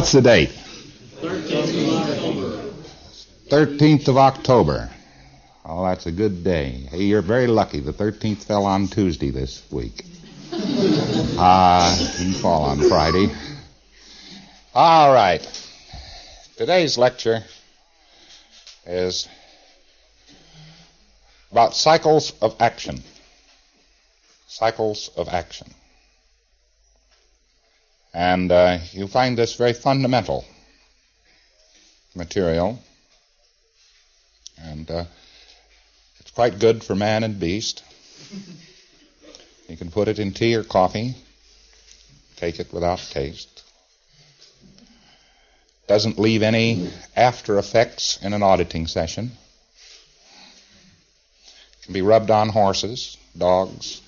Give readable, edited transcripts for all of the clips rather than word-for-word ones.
What's the date? 13th of October. Oh, that's a good day. Hey, you're very lucky. The 13th fell on Tuesday this week. Didn't fall on Friday. All right. Today's lecture is about cycles of action. Cycles of action. And you find this very fundamental material. And it's quite good for man and beast. You can put it in tea or coffee. Take it without taste. Doesn't leave any after effects in an auditing session. Can be rubbed on horses, dogs.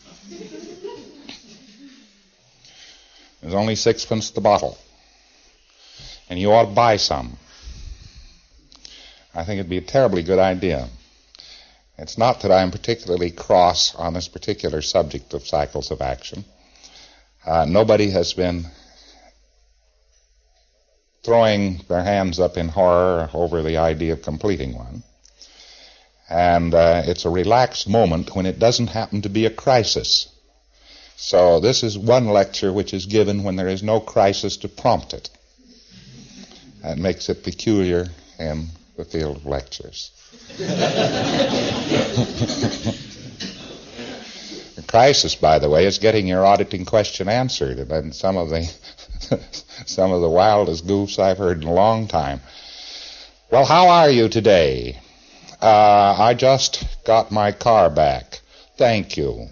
There's only 6 the bottle. And you ought to buy some. I think it'd be a terribly good idea. It's not that I'm particularly cross on this particular subject of cycles of action. Nobody has been throwing their hands up in horror over the idea of completing one. And it's a relaxed moment when it doesn't happen to be a crisis. So this is one lecture which is given when there is no crisis to prompt it. That makes it peculiar in the field of lectures. The crisis, by the way, is getting your auditing question answered, and some of the wildest goofs I've heard in a long time. Well, how are you today? I just got my car back. Thank you.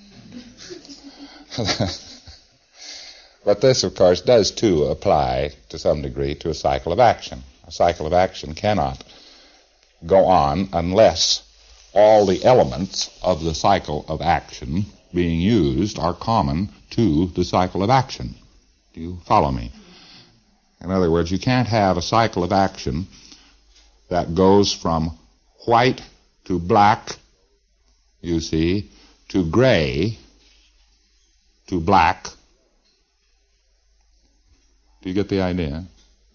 But this, of course, does too apply to some degree to a cycle of action. A cycle of action cannot go on unless all the elements of the cycle of action being used are common to the cycle of action. Do you follow me? In other words, you can't have a cycle of action that goes from white to black, you see, to gray, to black. Do you get the idea?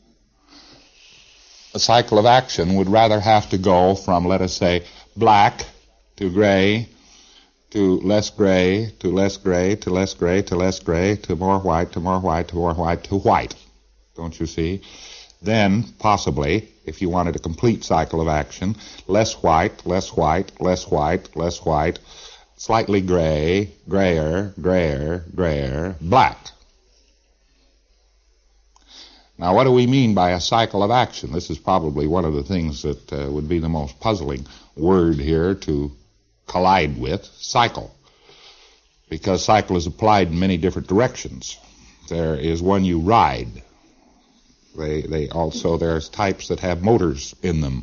A cycle of action would rather have to go from, let us say, black to gray, to less gray, to less gray, to less gray, to less gray, to more white, to more white, to more white, to white. Don't you see? Then, possibly, if you wanted a complete cycle of action, less white, less white, less white, less white, slightly gray, grayer, grayer, grayer, black. Now, what do we mean by a cycle of action? This is probably one of the things that would be the most puzzling word here to collide with, cycle. Because cycle is applied in many different directions. There is one you ride. There's types that have motors in them.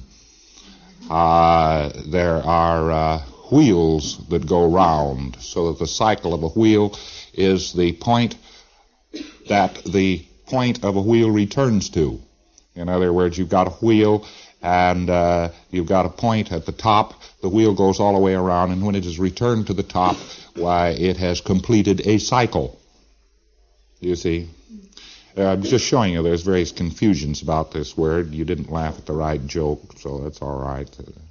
There are wheels that go round, so that the cycle of a wheel is the point that the point of a wheel returns to. In other words, you've got a wheel and you've got a point at the top. The wheel goes all the way around, and when it is returned to the top, why, it has completed a cycle. You see? I'm just showing you there's various confusions about this word. You didn't laugh at the right joke, so that's all right.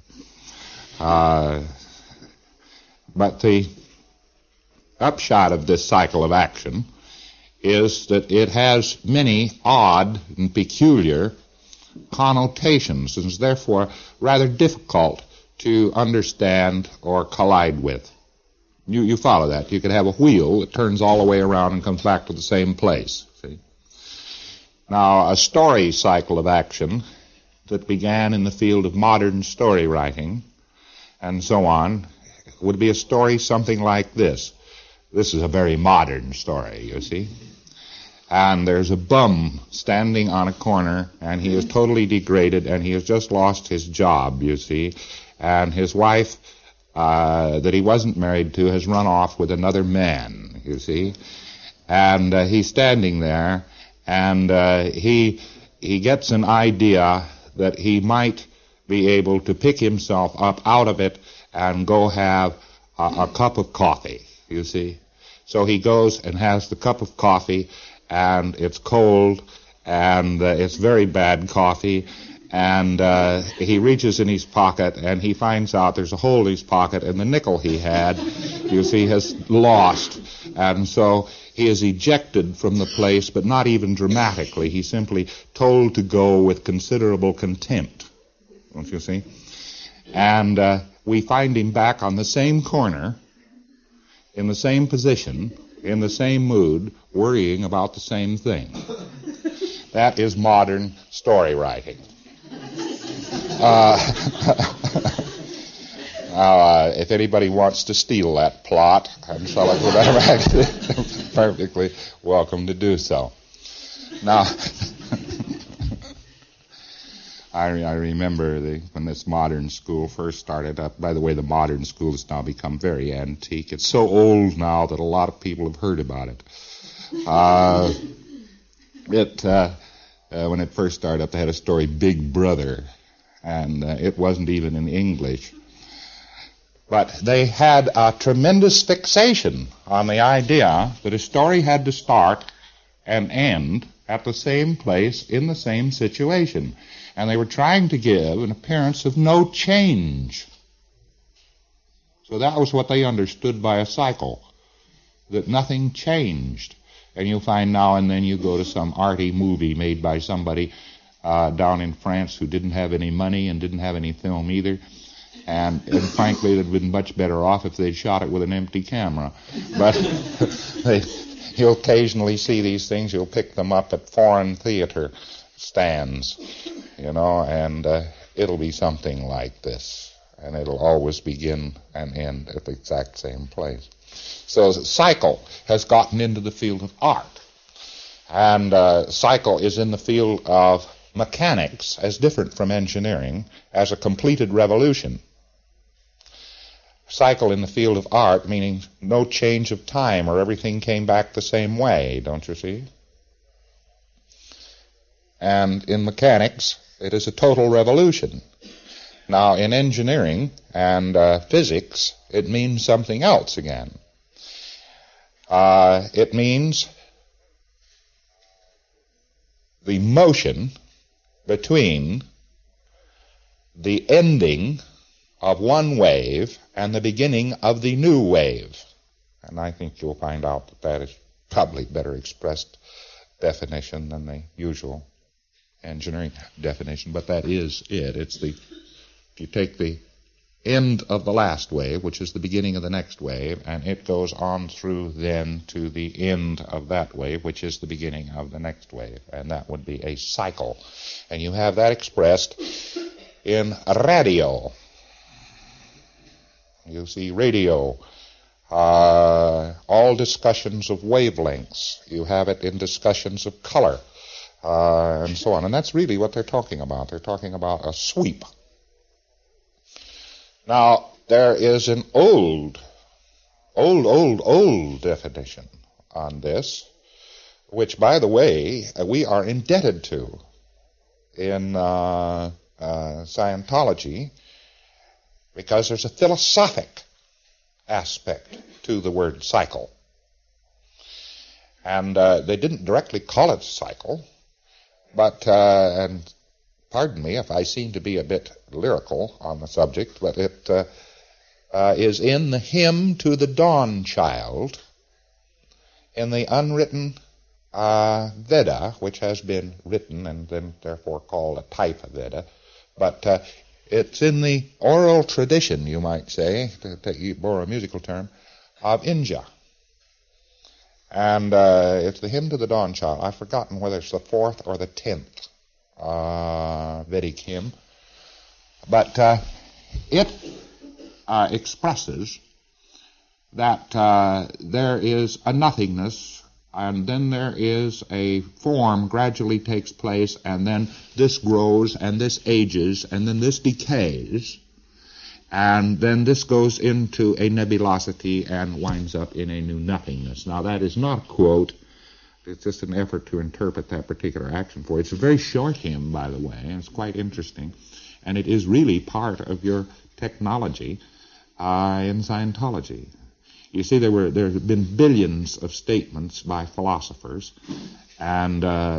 But the upshot of this cycle of action is that it has many odd and peculiar connotations, and is therefore rather difficult to understand or collide with. You follow that. You could have a wheel that turns all the way around and comes back to the same place. See? Now, a story cycle of action that began in the field of modern story writing and so on would be a story something like this. This is a very modern story, you see. And there's a bum standing on a corner, and he is totally degraded, and he has just lost his job, you see. And his wife, that he wasn't married to, has run off with another man, you see. And he's standing there, and he gets an idea that he might be able to pick himself up out of it and go have a cup of coffee, you see. So he goes and has the cup of coffee, and it's cold, and it's very bad coffee. And he reaches in his pocket, and he finds out there's a hole in his pocket, and the nickel he had, you see, has lost. And so he is ejected from the place, but not even dramatically. He's simply told to go with considerable contempt, don't you see? And we find him back on the same corner, in the same position, in the same mood, worrying about the same thing. That is modern story writing. If anybody wants to steal that plot and sell it with that, perfectly welcome to do so. Now, I remember when this modern school first started up. By the way, the modern school has now become very antique. It's so old now that a lot of people have heard about it. When it first started up, they had a story, Big Brother, and it wasn't even in English. But they had a tremendous fixation on the idea that a story had to start and end at the same place in the same situation. And they were trying to give an appearance of no change. So that was what they understood by a cycle, that nothing changed. And you'll find now and then you go to some arty movie made by somebody down in France who didn't have any money and didn't have any film either. And frankly, they'd been much better off if they'd shot it with an empty camera. But you'll occasionally see these things. You'll pick them up at foreign theater stands, and it'll be something like this. And it'll always begin and end at the exact same place. So cycle has gotten into the field of art. And cycle is in the field of mechanics, as different from engineering, as a completed revolution. Cycle in the field of art, meaning no change of time or everything came back the same way, don't you see? And in mechanics, it is a total revolution. Now, in engineering and physics, it means something else again. It means the motion between the ending of one wave and the beginning of the new wave. And I think you'll find out that that is probably better expressed definition than the usual engineering definition, but that is it. If you take the end of the last wave, which is the beginning of the next wave, and it goes on through then to the end of that wave, which is the beginning of the next wave, and that would be a cycle. And you have that expressed in radio. You see radio, all discussions of wavelengths. You have it in discussions of color, and so on. And that's really what they're talking about. They're talking about a sweep. Now, there is an old definition on this, which, by the way, we are indebted to in Scientology, because there's a philosophic aspect to the word cycle. And they didn't directly call it cycle, but, and pardon me if I seem to be a bit lyrical on the subject, but it is in the hymn to the Dawn Child, in the unwritten Veda, which has been written and then therefore called a type of Veda, but it's in the oral tradition, you might say, to borrow a musical term, of India. And it's the hymn to the Dawn Child. I've forgotten whether it's the 4th or the 10th Vedic hymn. But it expresses that there is a nothingness, and then there is a form gradually takes place, and then this grows, and this ages, and then this decays, and then this goes into a nebulosity and winds up in a new nothingness. Now, that is not a quote. It's just an effort to interpret that particular action for it. It's a very short hymn, by the way, and it's quite interesting, and it is really part of your technology in Scientology. You see, there have been billions of statements by philosophers, and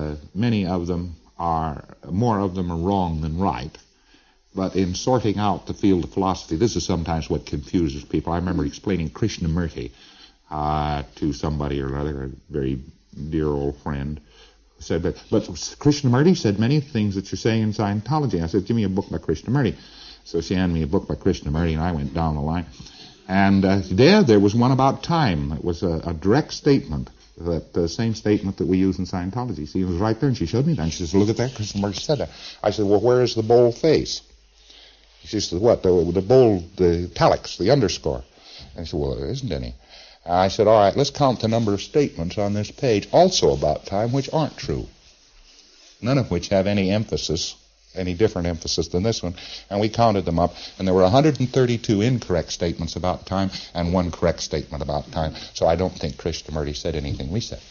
more of them are wrong than right. But in sorting out the field of philosophy, this is sometimes what confuses people. I remember explaining Krishnamurti to somebody or other, a very dear old friend, who said, but Krishnamurti said many things that you're saying in Scientology. I said, give me a book by Krishnamurti. So she handed me a book by Krishnamurti, and I went down the line. And there was one about time. It was a direct statement, the same statement that we use in Scientology. See, it was right there, and she showed me that. And she said, look at that, Krishnamurti said that. I said, well, where is the bold face? She said, what, the bold, the italics, the underscore? And she said, well, there isn't any. I said, all right, let's count the number of statements on this page, also about time, which aren't true. None of which have any emphasis, any different emphasis than this one. And we counted them up, and there were 132 incorrect statements about time and one correct statement about time. So I don't think Krishnamurti said anything we said.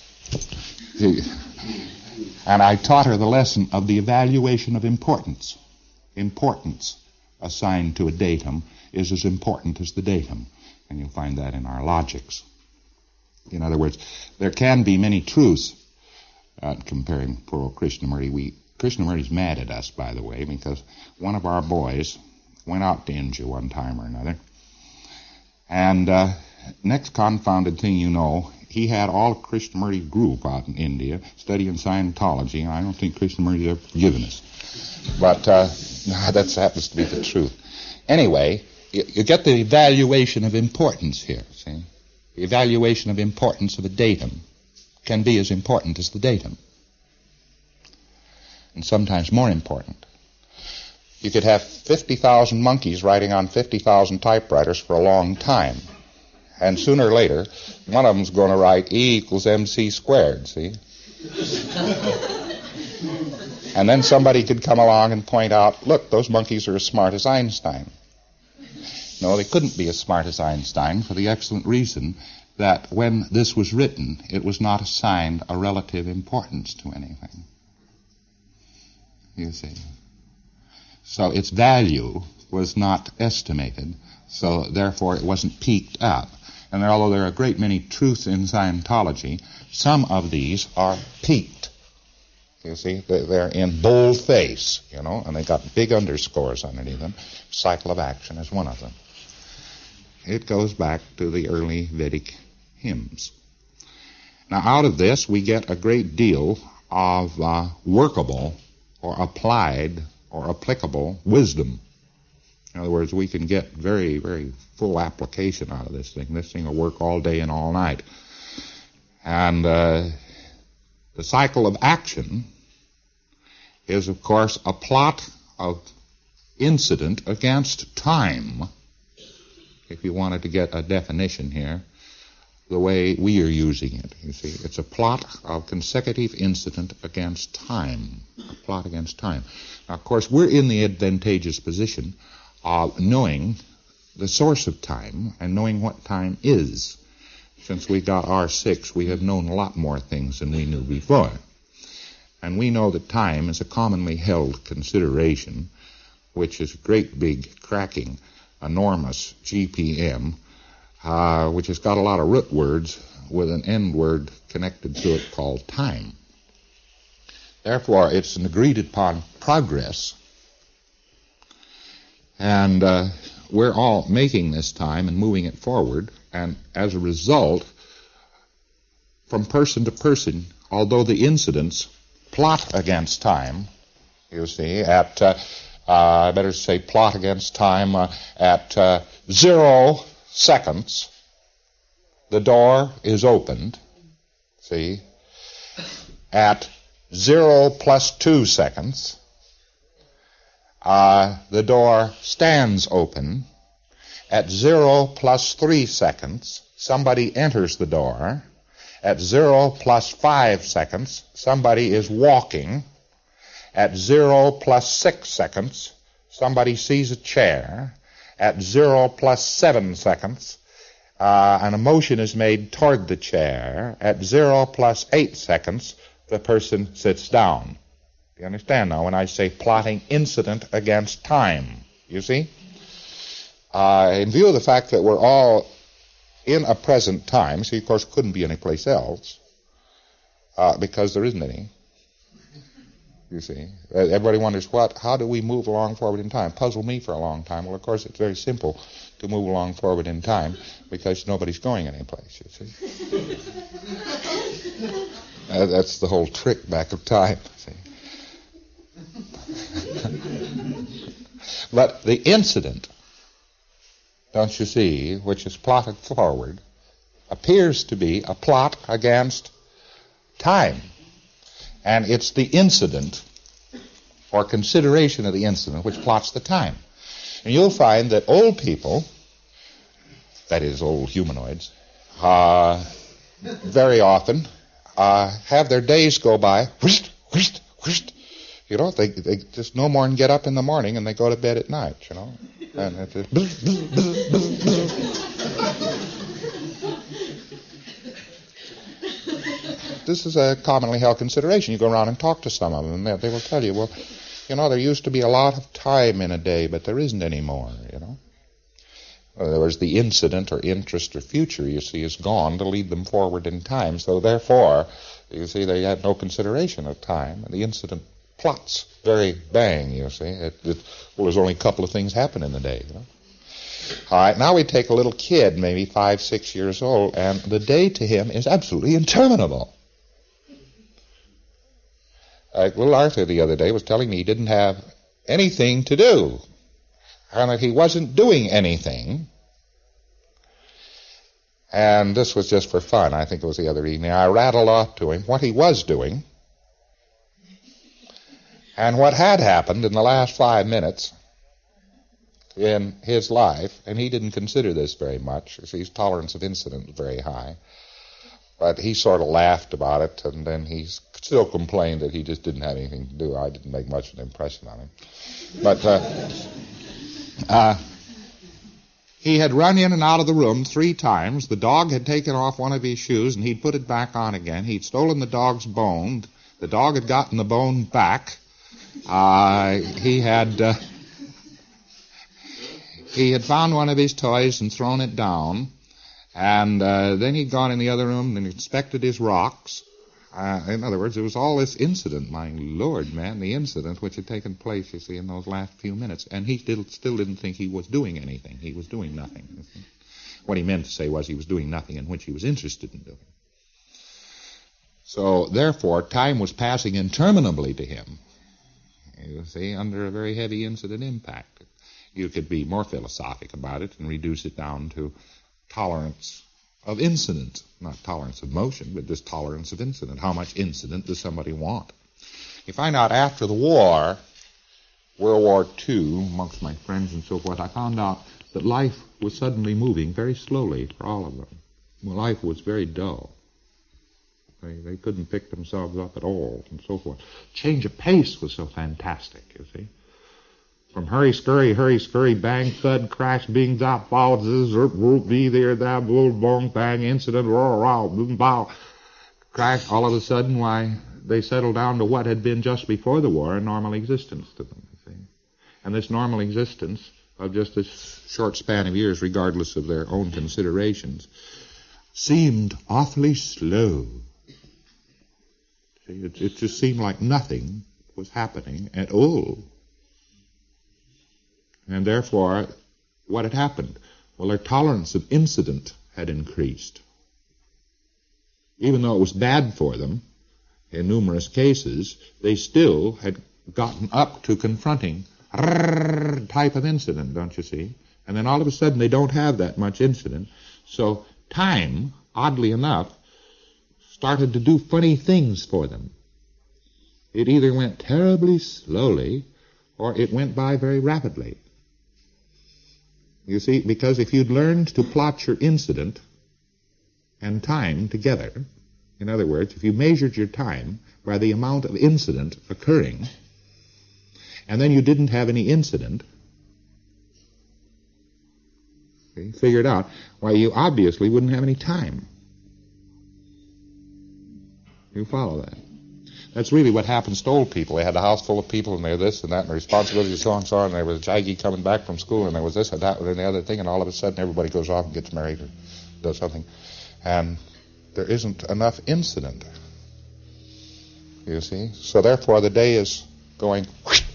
And I taught her the lesson of the evaluation of importance. Importance assigned to a datum is as important as the datum. And you'll find that in our logics. In other words, there can be many truths. Comparing poor old Krishnamurti, Krishnamurti's mad at us, by the way, because one of our boys went out to India one time or another. And next confounded thing you know, he had all of Krishnamurti's group out in India studying Scientology, and I don't think Krishnamurti's ever forgiven us. But that happens to be the truth. Anyway, you get the evaluation of importance here, see? The evaluation of importance of a datum can be as important as the datum, and sometimes more important. You could have 50,000 monkeys writing on 50,000 typewriters for a long time, and sooner or later, one of them's going to write E equals MC squared, see? And then somebody could come along and point out, look, those monkeys are as smart as Einstein. No, they couldn't be as smart as Einstein for the excellent reason that when this was written, it was not assigned a relative importance to anything. You see. So its value was not estimated, so therefore it wasn't peaked up. And although there are a great many truths in Scientology, some of these are peaked. You see, they're in boldface, you know, and they got big underscores underneath them. Cycle of action is one of them. It goes back to the early Vedic hymns. Now, out of this, we get a great deal of workable or applied or applicable wisdom. In other words, we can get very, very full application out of this thing. This thing will work all day and all night. And the cycle of action is, of course, a plot of incident against time. If you wanted to get a definition here, the way we are using it, you see, it's a plot of consecutive incident against time. A plot against time. Now, of course, we're in the advantageous position of knowing the source of time and knowing what time is. Since we got R6, we have known a lot more things than we knew before. And we know that time is a commonly held consideration, which is a great big cracking, enormous GPM, which has got a lot of root words with an end word connected to it called time. Therefore, it's an agreed upon progress, and we're all making this time and moving it forward, and as a result, from person to person, although the incidents plot against time, you see, at, I better say plot against time, at 0 seconds, the door is opened, see, at 0 plus 2 seconds, the door stands open. At 0 plus 3 seconds, somebody enters the door. At 0 plus 5 seconds, somebody is walking. At 0 plus 6 seconds, somebody sees a chair. At 0 plus 7 seconds, an emotion is made toward the chair. At 0 plus 8 seconds, the person sits down. Do you understand now when I say plotting incident against time? You see? In view of the fact that we're all in a present time, see, of course, couldn't be any place else, because there isn't any. You see, everybody wonders how do we move along forward in time? Puzzled me for a long time. Well, of course, it's very simple to move along forward in time because nobody's going anyplace. You see, that's the whole trick back of time. See, but the incident, don't you see, which is plotted forward, appears to be a plot against time. And it's the incident, or consideration of the incident, which plots the time. And you'll find that old people, that is, old humanoids, very often have their days go by, whisht, whisht, whisht. You know, they just no more than get up in the morning and they go to bed at night, you know. And it's just, bzz, bzz, bzz, bzz, bzz. This is a commonly held consideration. You go around and talk to some of them, and they will tell you, well, you know, there used to be a lot of time in a day, but there isn't anymore, you know. In other words, the incident or interest or future, you see, is gone to lead them forward in time. So therefore, you see, they had no consideration of time, and the incident plots very bang, you see. Well, there's only a couple of things happen in the day, you know. All right, now we take a little kid, maybe 5, 6 years old, and the day to him is absolutely interminable. Little Arthur the other day was telling me he didn't have anything to do, and that he wasn't doing anything. And this was just for fun. I think it was the other evening. I rattled off to him what he was doing and what had happened in the last 5 minutes in his life, and he didn't consider this very much. His tolerance of incident was very high. But he sort of laughed about it, and then he still complained that he just didn't have anything to do. I didn't make much of an impression on him. But he had run in and out of the room 3 times. The dog had taken off one of his shoes, and he'd put it back on again. He'd stolen the dog's bone. The dog had gotten the bone back. He had found one of his toys and thrown it down. And then he'd gone in the other room and inspected his rocks. In other words, it was all this incident, my Lord, man, the incident which had taken place, you see, in those last few minutes. And he still didn't think he was doing anything. He was doing nothing. You see. What he meant to say was he was doing nothing in which he was interested in doing. So, therefore, time was passing interminably to him, you see, under a very heavy incident impact. You could be more philosophic about it and reduce it down to tolerance of incident, not tolerance of motion, but just tolerance of incident. How much incident does somebody want? You find out after the war, World War II, amongst my friends and so forth, I found out that life was suddenly moving very slowly for all of them. Well, life was very dull. They couldn't pick themselves up at all and so forth. Change of pace was so fantastic, you see. From hurry, scurry, bang, thud, crash, bing, zap, bow, zzzz, be there, that, bong, bang, incident, row, boom, bow, crash. All of a sudden, why, they settled down to what had been just before the war a normal existence to them, you see. And this normal existence of just this short span of years, regardless of their own considerations, seemed awfully slow. See, it just seemed like nothing was happening at all. And therefore, what had happened? Well, their tolerance of incident had increased. Even though it was bad for them, in numerous cases, they still had gotten up to confronting type of incident, don't you see? And then all of a sudden they don't have that much incident. So time, oddly enough, started to do funny things for them. It either went terribly slowly or it went by very rapidly. You see, because if you'd learned to plot your incident and time together, in other words, if you measured your time by the amount of incident occurring, and then you didn't have any incident, see, figured out, why, you obviously wouldn't have any time. You follow that? That's really what happens to old people. They had a house full of people, and they're this and that, and the responsibilities so and so, and there was Jaggy coming back from school, and there was this and that and the other thing, and all of a sudden everybody goes off and gets married or does something. And there isn't enough incident. You see? So therefore the day is going.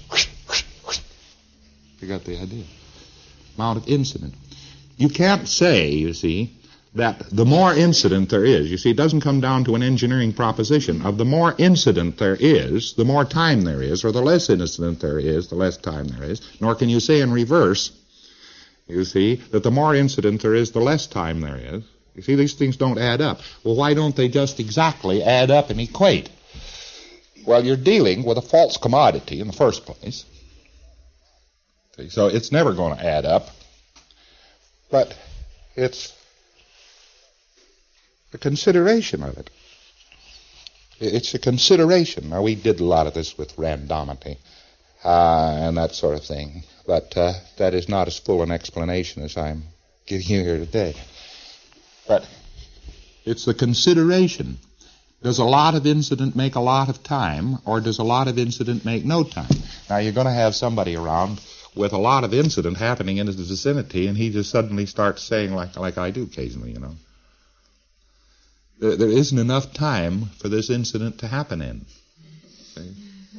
You got the idea. Amount of incident. You can't say, you see, that the more incident there is, you see, it doesn't come down to an engineering proposition of the more incident there is, the more time there is, or the less incident there is, the less time there is. Nor can you say in reverse, you see, that the more incident there is, the less time there is. You see, these things don't add up. Well, why don't they just exactly add up and equate? Well, you're dealing with a false commodity in the first place. See, so it's never going to add up. But it's the consideration of it. It's a consideration. Now, we did a lot of this with randomity and that sort of thing, but that is not as full an explanation as I'm giving you here today. But it's the consideration. Does a lot of incident make a lot of time, or does a lot of incident make no time? Now, you're going to have somebody around with a lot of incident happening in his vicinity, and he just suddenly starts saying, like I do occasionally, you know, there isn't enough time for this incident to happen in. See?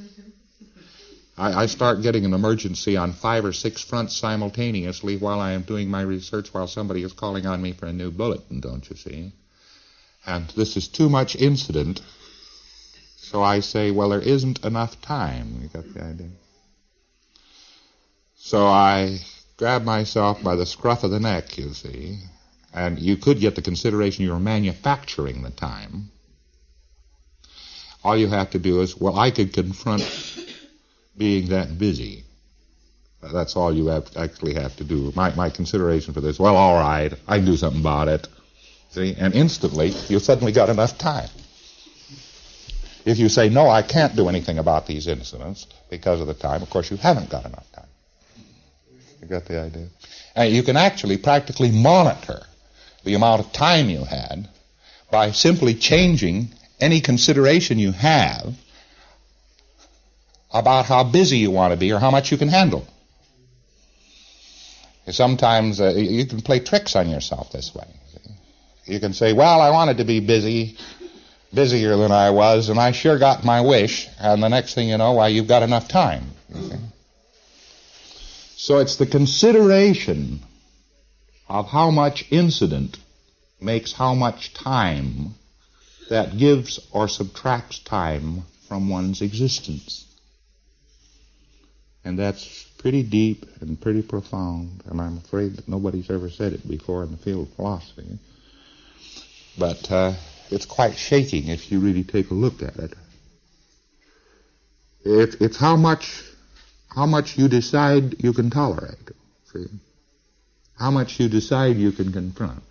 I start getting an emergency on 5 or 6 fronts simultaneously while I am doing my research, while somebody is calling on me for a new bulletin, don't you see? And this is too much incident, so I say, well, there isn't enough time. You got the idea? So I grab myself by the scruff of the neck, you see, and you could get the consideration you're manufacturing the time. All you have to do is, well, I could confront being that busy. That's all you actually have to do. My consideration for this, well, all right, I can do something about it. See? And instantly, you've suddenly got enough time. If you say, no, I can't do anything about these incidents because of the time, of course, you haven't got enough time. You got the idea? And you can actually practically monitor the amount of time you had by simply changing any consideration you have about how busy you want to be or how much you can handle. Sometimes you can play tricks on yourself this way. You can say, well, I wanted to be busier than I was, and I sure got my wish, and the next thing you know, why, you've got enough time. You see? So it's the consideration of how much incident makes how much time that gives or subtracts time from one's existence. And that's pretty deep and pretty profound, and I'm afraid that nobody's ever said it before in the field of philosophy. But it's quite shaking if you really take a look at it. It's how much you decide you can tolerate. See? How much you decide you can confront.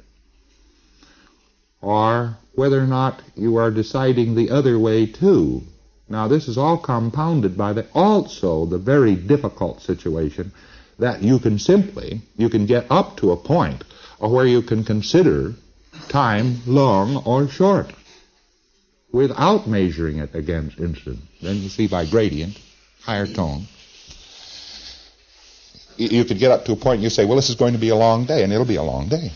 Or whether or not you are deciding the other way too. Now, this is all compounded by also the very difficult situation that you can get up to a point where you can consider time long or short without measuring it against incident. Then you see by gradient, higher tone. You could get up to a point you say, well, this is going to be a long day, and it'll be a long day.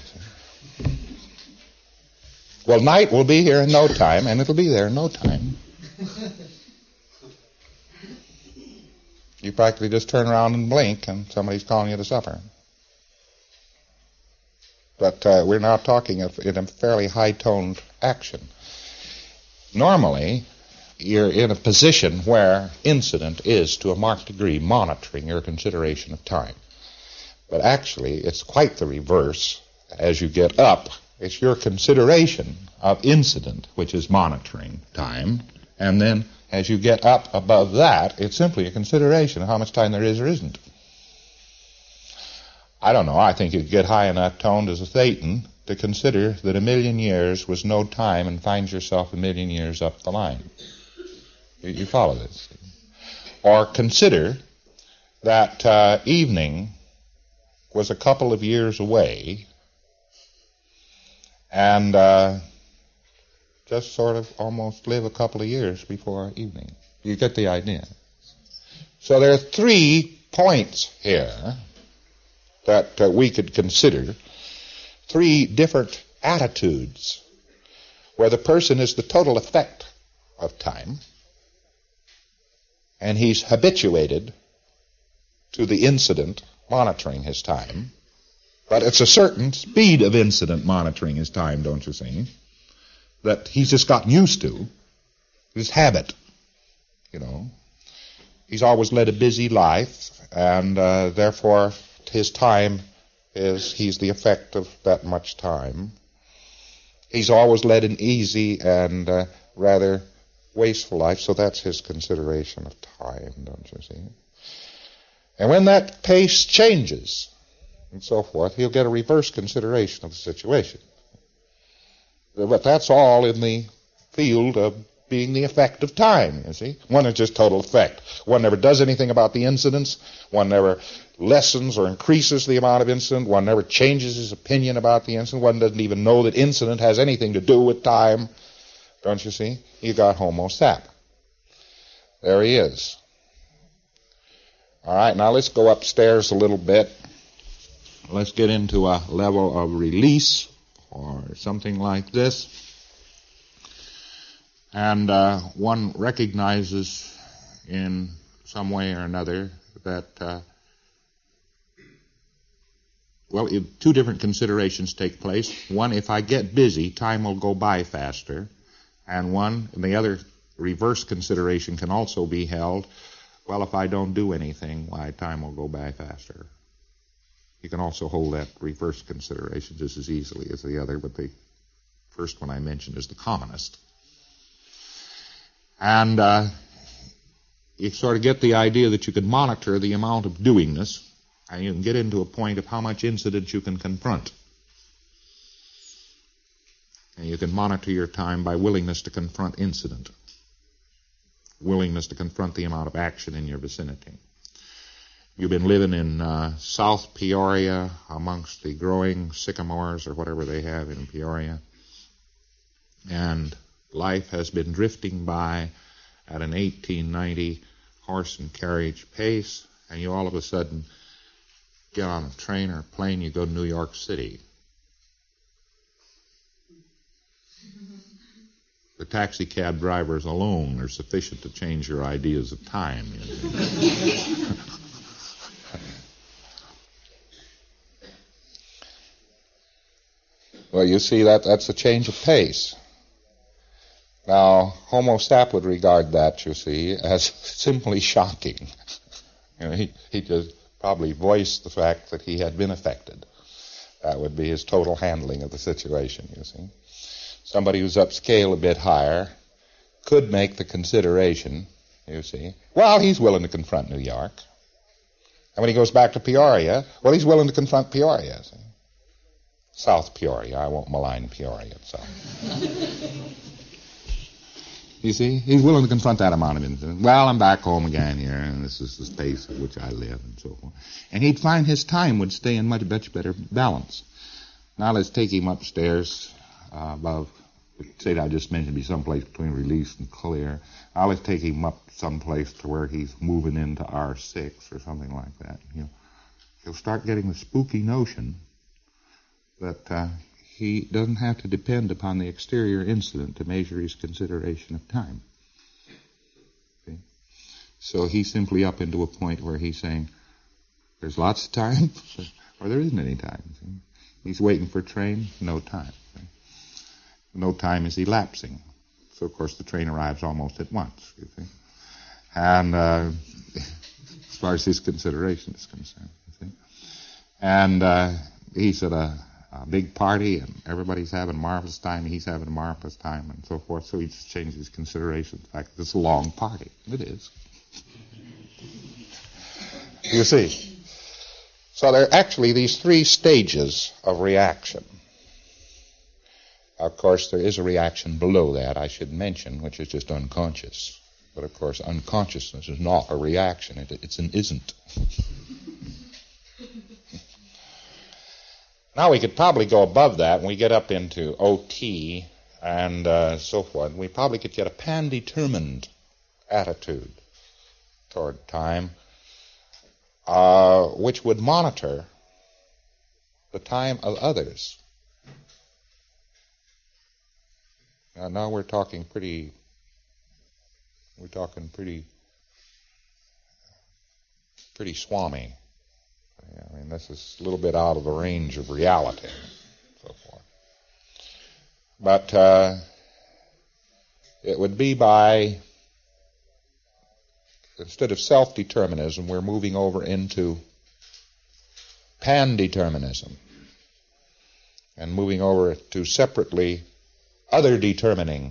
Well, night will be here in no time, and it'll be there in no time. You practically just turn around and blink, and somebody's calling you to supper. But we're now talking in a fairly high-toned action. Normally, you're in a position where incident is, to a marked degree, monitoring your consideration of time. But actually, it's quite the reverse. As you get up, it's your consideration of incident, which is monitoring time, and then as you get up above that, it's simply a consideration of how much time there is or isn't. I don't know, I think you get high enough toned as a Thetan to consider that 1,000,000 years was no time and find yourself 1,000,000 years up the line. You follow this? Or consider that evening was a couple of years away and just sort of almost live a couple of years before evening. You get the idea? So there are 3 points here that we could consider, 3 different attitudes where the person is the total effect of time, and he's habituated to the incident monitoring his time. But it's a certain speed of incident monitoring his time, don't you see, that he's just gotten used to. His habit, you know. He's always led a busy life, and therefore his time he's the effect of that much time. He's always led an easy and rather wasteful life, so that's his consideration of time, don't you see? And when that pace changes and so forth, he'll get a reverse consideration of the situation. But that's all in the field of being the effect of time, you see. One is just total effect. One never does anything about the incidents. One never lessens or increases the amount of incident. One never changes his opinion about the incident. One doesn't even know that incident has anything to do with time. Don't you see? You got Homo sap. There he is. All right, now let's go upstairs a little bit. Let's get into a level of release or something like this. And one recognizes in some way or another that, two different considerations take place. One, if I get busy, time will go by faster. And the other reverse consideration can also be held, well, if I don't do anything, why, time will go by faster. You can also hold that reverse consideration just as easily as the other, but the first one I mentioned is the commonest. And you sort of get the idea that you can monitor the amount of doingness, and you can get into a point of how much incident you can confront. And you can monitor your time by willingness to confront incident, willingness to confront the amount of action in your vicinity. You've been living in South Peoria amongst the growing sycamores or whatever they have in Peoria, and life has been drifting by at an 1890 horse and carriage pace, and you all of a sudden get on a train or a plane, you go to New York City. The taxi cab drivers alone are sufficient to change your ideas of time. Well, you see, that's a change of pace. Now, Homo sap would regard that, you see, as simply shocking. He just probably voiced the fact that he had been affected. That would be his total handling of the situation, you see. Somebody who's upscale a bit higher could make the consideration, you see, well, he's willing to confront New York. And when he goes back to Peoria, well, he's willing to confront Peoria, see. South Peoria. I won't malign Peoria itself. You see, he's willing to confront that amount of incident. Well, I'm back home again here, and this is the space in which I live, and so forth. And he'd find his time would stay in much better balance. Now let's take him upstairs above, say I just mentioned, be someplace between release and clear. Now let's take him up someplace to where he's moving into R6 or something like that. He'll start getting the spooky notion that he doesn't have to depend upon the exterior incident to measure his consideration of time. Okay? So he's simply up into a point where he's saying, there's lots of time, or there isn't any time. See? He's waiting for a train, no time. See? No time is elapsing. So, of course, the train arrives almost at once, you see. And as far as his consideration is concerned, you see. And he's at a big party, and everybody's having a marvelous time, and he's having a marvelous time, and so forth. So he just changes his consideration. In fact, it's a long party. It is. You see. So there are actually these three stages of reaction. Of course, there is a reaction below that, I should mention, which is just unconscious. But, of course, unconsciousness is not a reaction. It's an isn't. Now we could probably go above that when we get up into OT and so forth. We probably could get a pan-determined attitude toward time, which would monitor the time of others. Now we're talking pretty pretty swami. I mean, this is a little bit out of the range of reality and so forth. But it would be by, instead of self-determinism, we're moving over into pan-determinism and moving over to separately other determining,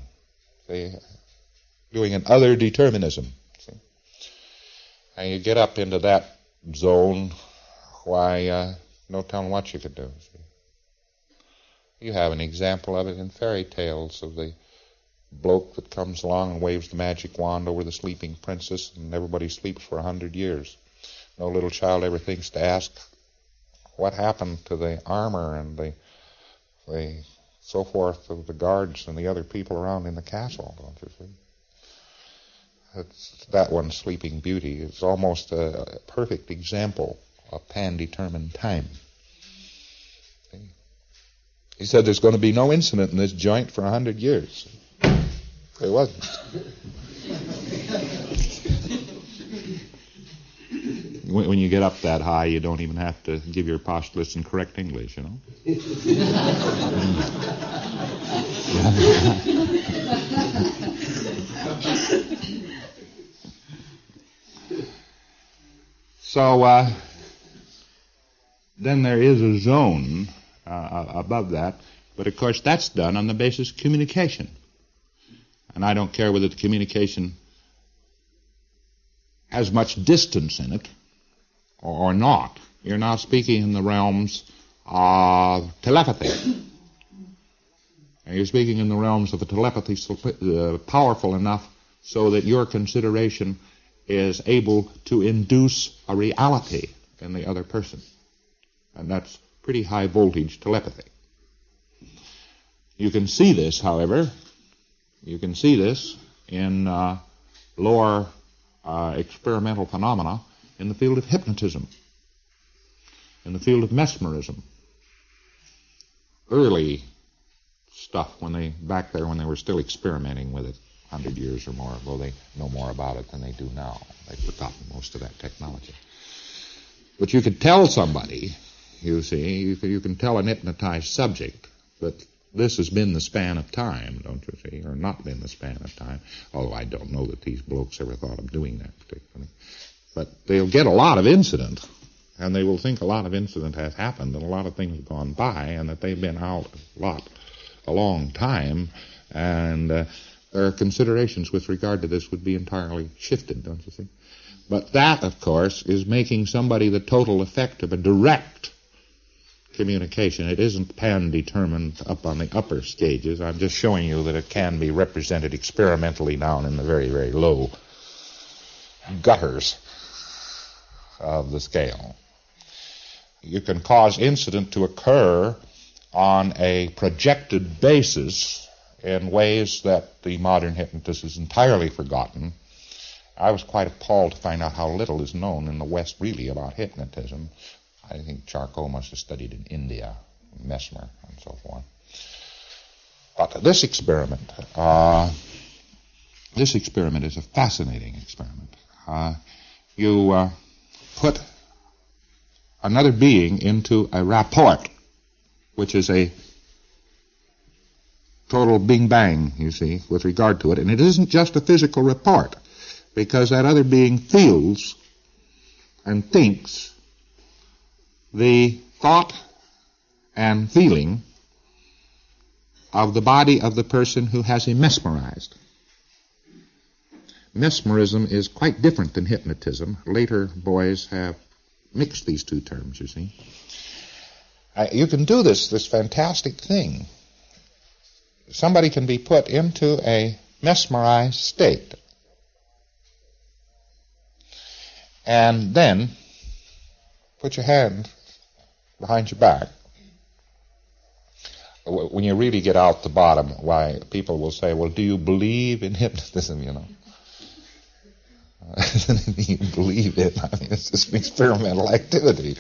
doing an other determinism. See? And you get up into that zone, why, no telling what you could do. See? You have an example of it in fairy tales of the bloke that comes along and waves the magic wand over the sleeping princess, and everybody sleeps for 100 years. No little child ever thinks to ask what happened to the armor and the so forth of the guards and the other people around in the castle, don't you see? It's that one, Sleeping Beauty, is almost a perfect example of pan-determined time. He said there's going to be no incident in this joint for 100 years. There wasn't. When you get up that high, you don't even have to give your postulates in correct English, you know. So then there is a zone above that, but of course that's done on the basis of communication. And I don't care whether the communication has much distance in it or not. You're now speaking in the realms of telepathy. And you're speaking in the realms of a telepathy powerful enough so that your consideration is able to induce a reality in the other person. And that's pretty high voltage telepathy. You can see this, however, in lower experimental phenomena in the field of hypnotism, in the field of mesmerism. Early stuff back there when they were still experimenting with it 100 years or more ago, they know more about it than they do now. They've forgotten most of that technology. But you could tell somebody, you see, you can tell an hypnotized subject that this has been the span of time, don't you see, or not been the span of time, although I don't know that these blokes ever thought of doing that particularly. But they'll get a lot of incident, and they will think a lot of incident has happened, and a lot of things have gone by, and that they've been out a long time, and their considerations with regard to this would be entirely shifted, don't you see? But that, of course, is making somebody the total effect of a direct communication. It isn't pan-determined up on the upper stages. I'm just showing you that it can be represented experimentally down in the very, very low gutters of the scale. You can cause incident to occur on a projected basis in ways that the modern hypnotist has entirely forgotten. I was quite appalled to find out how little is known in the West really about hypnotism. I think Charcot must have studied in India, Mesmer, and so forth. But this experiment is a fascinating experiment. You put another being into a rapport, which is a total bing-bang, you see, with regard to it. And it isn't just a physical report, because that other being feels and thinks the thought and feeling of the body of the person who has him mesmerized. Mesmerism is quite different than hypnotism. Later boys have mixed these two terms, you see. You can do this fantastic thing. Somebody can be put into a mesmerized state. And then put your hand behind your back. When you really get out the bottom, why people will say, well, do you believe in hypnotism, you know? You believe it. I mean, it's just an experimental activity.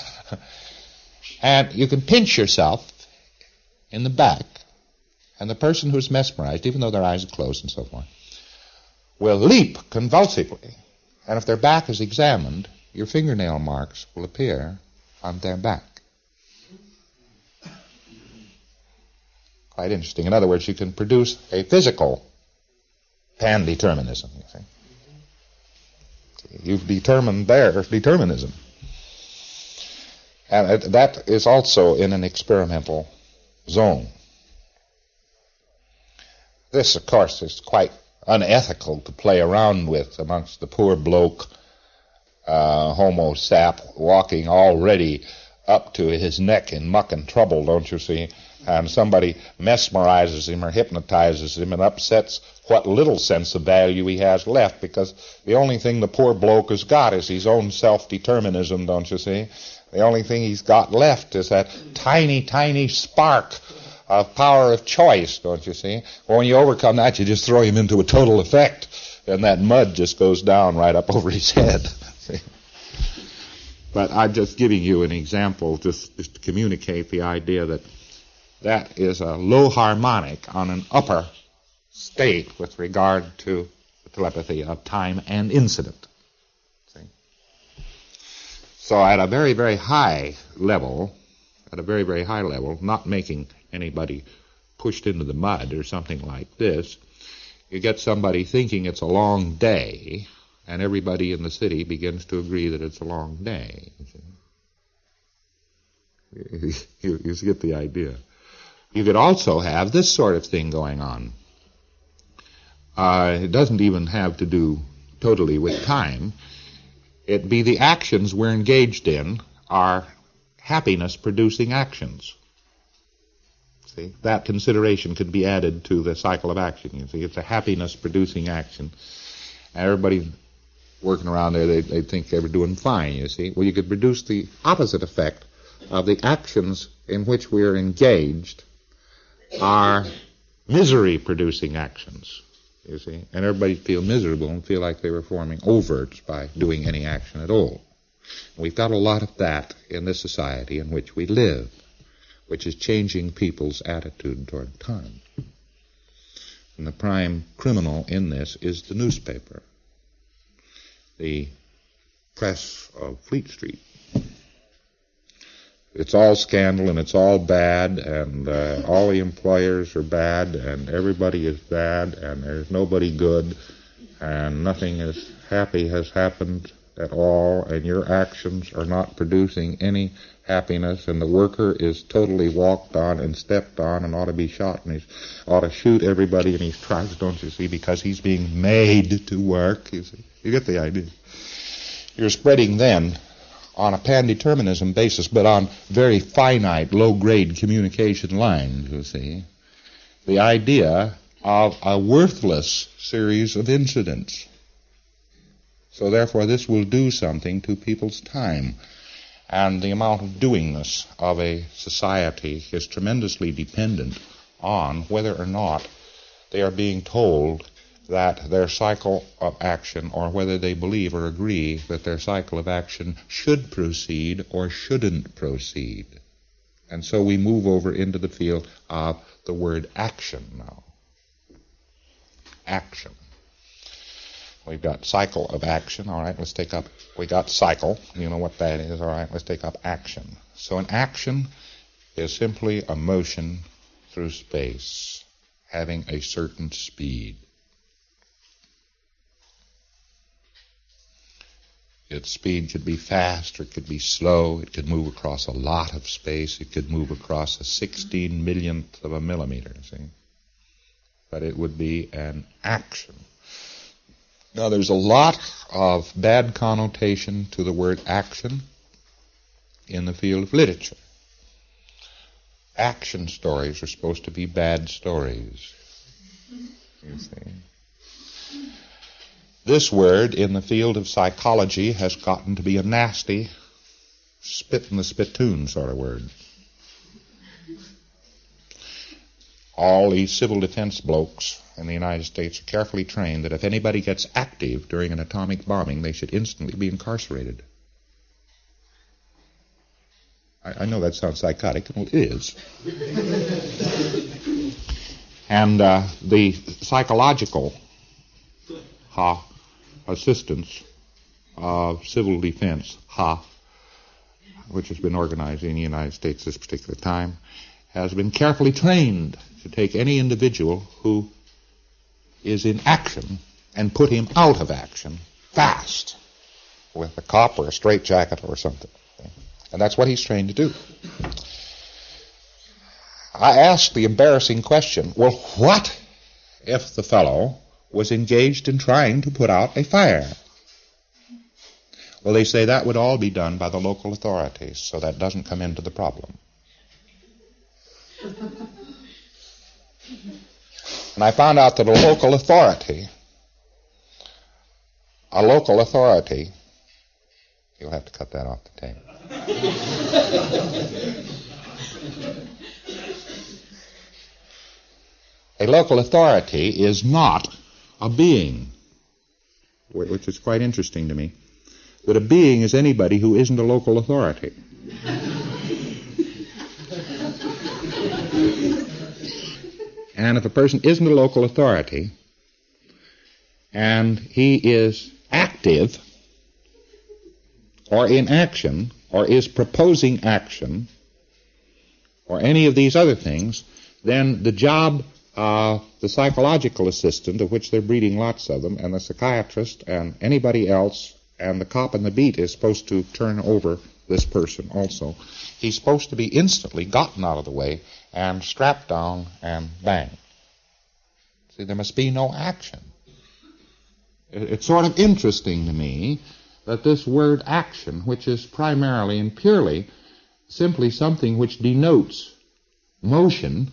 And you can pinch yourself in the back, and the person who's mesmerized, even though their eyes are closed and so forth, will leap convulsively. And if their back is examined, your fingernail marks will appear on their back. Quite interesting. In other words, you can produce a physical pan-determinism, you see. You've determined their determinism. And that is also in an experimental zone. This, of course, is quite unethical to play around with amongst the poor bloke, homo sap, walking already up to his neck in muck and trouble, don't you see? And somebody mesmerizes him or hypnotizes him and upsets what little sense of value he has left, because the only thing the poor bloke has got is his own self-determinism, don't you see? The only thing he's got left is that tiny, tiny spark of power of choice, don't you see? Well, when you overcome that, you just throw him into a total effect, and that mud just goes down right up over his head. See? But I'm just giving you an example just to communicate the idea that that is a low harmonic on an upper state with regard to the telepathy of time and incident. See? So at a very, very high level, not making anybody pushed into the mud or something like this, you get somebody thinking it's a long day, and everybody in the city begins to agree that it's a long day. You get the idea. You could also have this sort of thing going on. It doesn't even have to do totally with time. It be the actions we're engaged in are happiness-producing actions. See, that consideration could be added to the cycle of action. You see, it's a happiness-producing action. And everybody working around there, they think they're doing fine, you see. Well, you could produce the opposite effect of the actions in which we are engaged are misery-producing actions, you see. And everybody feel miserable and feel like they were forming overts by doing any action at all. We've got a lot of that in the society in which we live, which is changing people's attitude toward time. And the prime criminal in this is the newspaper, the press of Fleet Street. It's all scandal and it's all bad, and all the employers are bad, and everybody is bad, and there's nobody good, and nothing is happy has happened at all, and your actions are not producing any happiness, and the worker is totally walked on and stepped on and ought to be shot, and he ought to shoot everybody in his tracks, don't you see, because he's being made to work, you see. You get the idea. You're spreading then on a pan-determinism basis, but on very finite, low-grade communication lines, you see, the idea of a worthless series of incidents. So therefore this will do something to people's time. And the amount of doingness of a society is tremendously dependent on whether or not they are being told that their cycle of action, or whether they believe or agree that their cycle of action should proceed or shouldn't proceed. And so we move over into the field of the word action now. Action. We've got cycle of action. All right, let's take up, we got cycle. You know what that is. All right, let's take up action. So an action is simply a motion through space having a certain speed. Its speed could be fast or it could be slow. It could move across a lot of space. It could move across a 16 millionth of a millimeter, see? But it would be an action. Now, there's a lot of bad connotation to the word action in the field of literature. Action stories are supposed to be bad stories, you see. This word in the field of psychology has gotten to be a nasty, spit in the spittoon sort of word. All these civil defense blokes in the United States are carefully trained that if anybody gets active during an atomic bombing, they should instantly be incarcerated. I know that sounds psychotic, and it is. And the psychological assistance of Civil Defense, HA, which has been organized in the United States this particular time, has been carefully trained to take any individual who is in action and put him out of action fast with a cop or a straitjacket or something. And that's what he's trained to do. I asked the embarrassing question, well, what if the fellow was engaged in trying to put out a fire? Well, they say that would all be done by the local authorities, so that doesn't come into the problem. And I found out that a local authority, you'll have to cut that off the tape. A local authority is not a being, which is quite interesting to me. That a being is anybody who isn't a local authority. And if a person isn't a local authority, and he is active, or in action, or is proposing action, or any of these other things, then the job of the psychological assistant, of which they're breeding lots of them, and the psychiatrist, and anybody else, and the cop on the beat is supposed to turn over this person also. He's supposed to be instantly gotten out of the way and strapped down and banged. See, there must be no action. It's sort of interesting to me that this word action, which is primarily and purely simply something which denotes motion,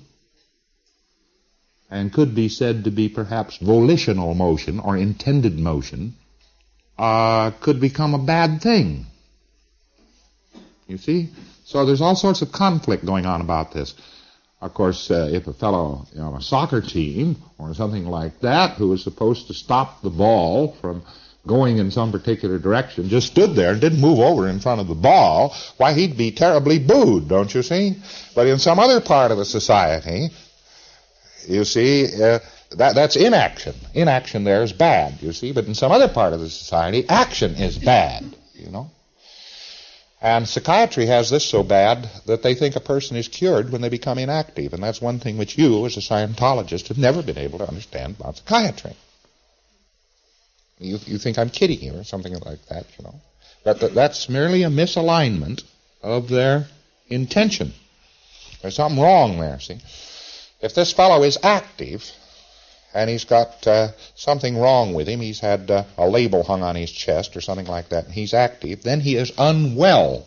and could be said to be perhaps volitional motion or intended motion, could become a bad thing. You see? So there's all sorts of conflict going on about this. Of course, if a fellow on a soccer team or something like that who was supposed to stop the ball from going in some particular direction just stood there and didn't move over in front of the ball, why, he'd be terribly booed, don't you see? But in some other part of the society, you see, that's inaction. Inaction there is bad, you see, but in some other part of the society, action is bad, you know. And psychiatry has this so bad that they think a person is cured when they become inactive, and that's one thing which you, as a Scientologist, have never been able to understand about psychiatry. You think I'm kidding you or something like that, you know. But that's merely a misalignment of their intention. There's something wrong there, see. If this fellow is active, and he's got something wrong with him, he's had a label hung on his chest or something like that, and he's active, then he is unwell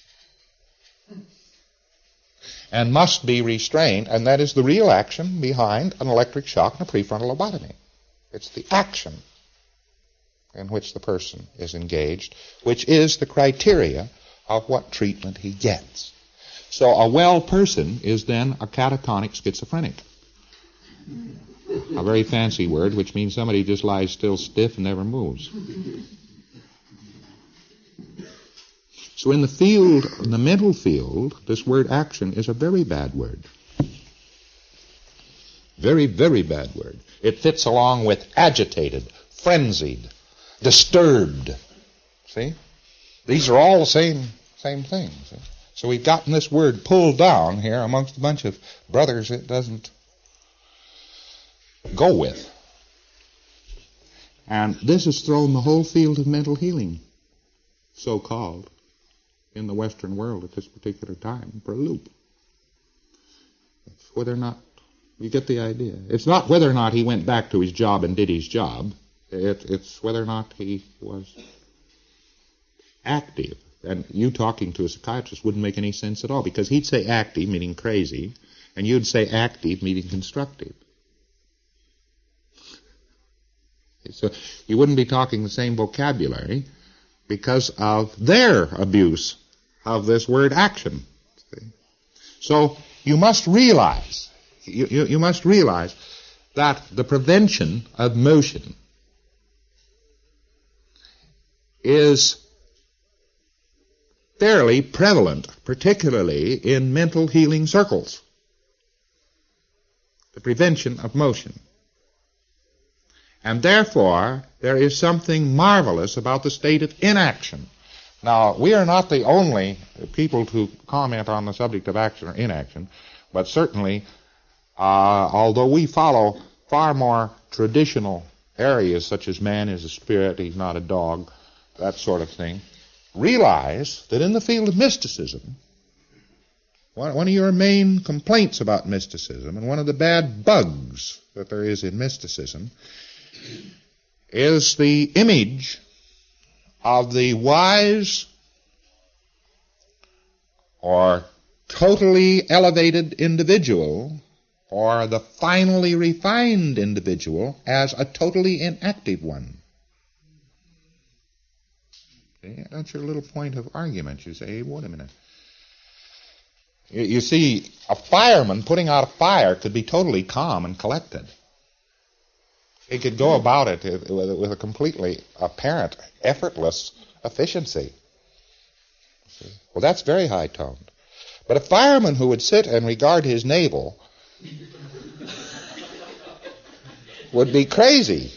and must be restrained, and that is the real action behind an electric shock and a prefrontal lobotomy. It's the action in which the person is engaged, which is the criteria of what treatment he gets. So a well person is then a catatonic schizophrenic. A very fancy word, which means somebody just lies still stiff and never moves. So in the field, in the mental field, this word action is a very bad word. Very, very bad word. It fits along with agitated, frenzied, disturbed. See? These are all the same thing. See? So we've gotten this word pulled down here amongst a bunch of brothers it doesn't go with. And this has thrown the whole field of mental healing, so-called, in the Western world at this particular time for a loop. It's whether or not, you get the idea. It's not whether or not he went back to his job and did his job. It's whether or not he was active. And you talking to a psychiatrist wouldn't make any sense at all, because he'd say active, meaning crazy, and you'd say active, meaning constructive. So you wouldn't be talking the same vocabulary because of their abuse of this word action. See? So you must realize, you must realize that the prevention of motion is fairly prevalent, particularly in mental healing circles. The prevention of motion. And therefore, there is something marvelous about the state of inaction. Now, we are not the only people to comment on the subject of action or inaction, but certainly, although we follow far more traditional areas such as man is a spirit, he's not a dog, that sort of thing, realize that in the field of mysticism, one of your main complaints about mysticism, and one of the bad bugs that there is in mysticism, is the image of the wise or totally elevated individual or the finally refined individual as a totally inactive one. See, that's your little point of argument. You say, hey, wait a minute. You see, a fireman putting out a fire could be totally calm and collected. He could go about it with a completely apparent, effortless efficiency. Well, that's very high-toned. But a fireman who would sit and regard his navel would be crazy.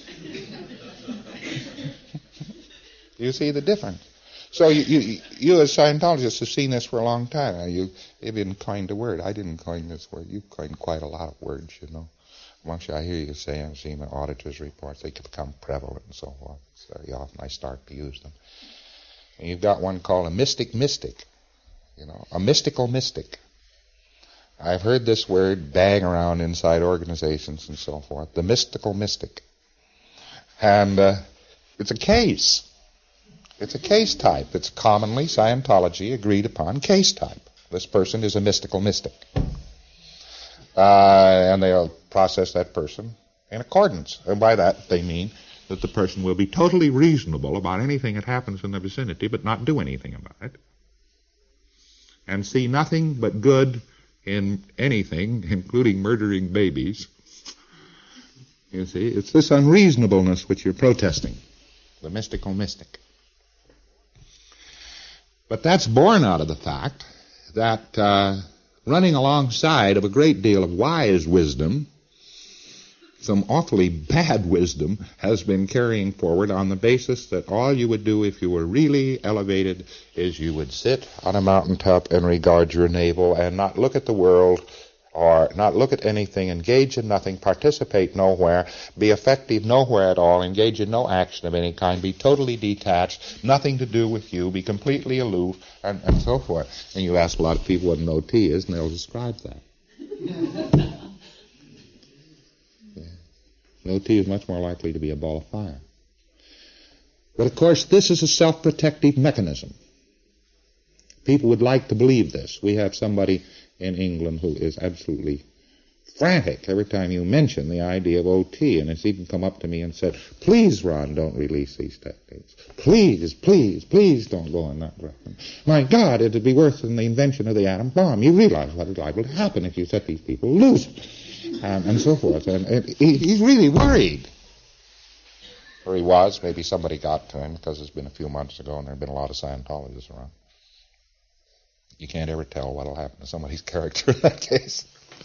You see the difference? So you as Scientologists have seen this for a long time. Now, you've even coined a word. I didn't coin this word. You've coined quite a lot of words, you know. Amongst you, I hear you say, I've seen the auditors' reports, they become prevalent and so forth. So very often I start to use them. And you've got one called a mystic, you know, a mystical mystic. I've heard this word bang around inside organizations and so forth, the mystical mystic. And it's a case. It's a case type. It's commonly Scientology agreed upon case type. This person is a mystical mystic. And they'll process that person in accordance. And by that, they mean that the person will be totally reasonable about anything that happens in the vicinity, but not do anything about it. And see nothing but good in anything, including murdering babies. You see, it's this unreasonableness which you're protesting, the mystical mystic. But that's born out of the fact that running alongside of a great deal of wise wisdom, some awfully bad wisdom has been carrying forward on the basis that all you would do if you were really elevated is you would sit on a mountaintop and regard your navel and not look at the world or not look at anything, engage in nothing, participate nowhere, be effective nowhere at all, engage in no action of any kind, be totally detached, nothing to do with you, be completely aloof, and so forth. And you ask a lot of people what an OT is, and they'll describe that. An OT is much more likely to be a ball of fire. But of course, this is a self-protective mechanism. People would like to believe this. We have somebody in England who is absolutely frantic every time you mention the idea of OT, and has even come up to me and said, please, Ron, don't release these techniques. Please, please, please don't go in that direction. My God, it would be worse than the invention of the atom bomb. You realize what is liable to happen if you set these people loose, and so forth. And he's really worried. Or he was. Maybe somebody got to him because it's been a few months ago and there have been a lot of Scientologists around. You can't ever tell what will happen to somebody's character in that case.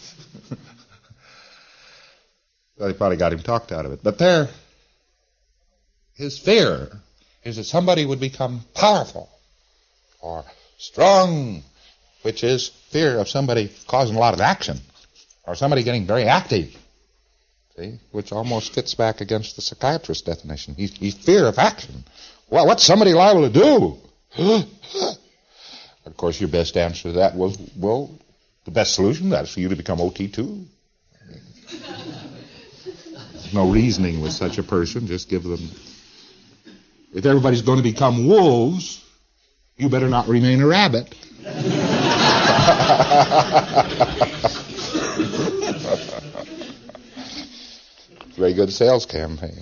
Well, they probably got him talked out of it. But his fear is that somebody would become powerful or strong, which is fear of somebody causing a lot of action or somebody getting very active. See, which almost fits back against the psychiatrist's definition. He's fear of action. Well, what's somebody liable to do? Of course, your best answer to that was, well, the best solution, that is for you to become OT too. There's no reasoning with such a person. Just give them... If everybody's going to become wolves, you better not remain a rabbit. Very good sales campaign.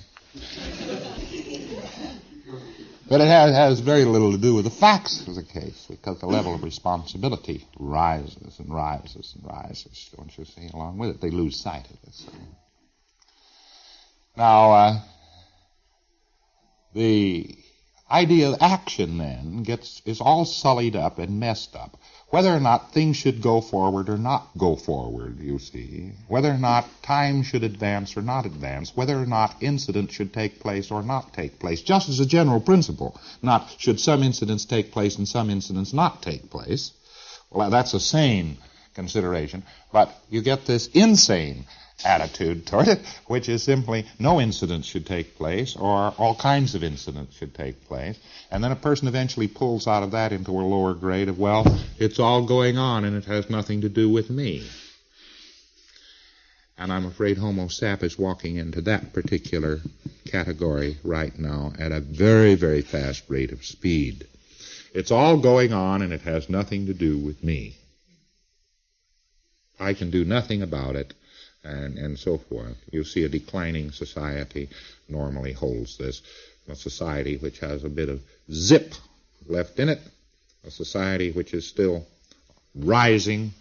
But it has very little to do with the facts of the case, because the level of responsibility rises and rises and rises, don't you see, along with it. They lose sight of this. Now, the idea of action then is all sullied up and messed up whether or not things should go forward or not go forward, you see, whether or not time should advance or not advance, whether or not incidents should take place or not take place, just as a general principle, not should some incidents take place and some incidents not take place. Well, that's a sane consideration, but you get this insane attitude toward it, which is simply no incidents should take place or all kinds of incidents should take place. And then a person eventually pulls out of that into a lower grade of, well, it's all going on and it has nothing to do with me. And I'm afraid Homo sap is walking into that particular category right now at a very, very fast rate of speed. It's all going on and it has nothing to do with me. I can do nothing about it. And so forth. You see a declining society normally holds this. A society which has a bit of zip left in it. A society which is still rising.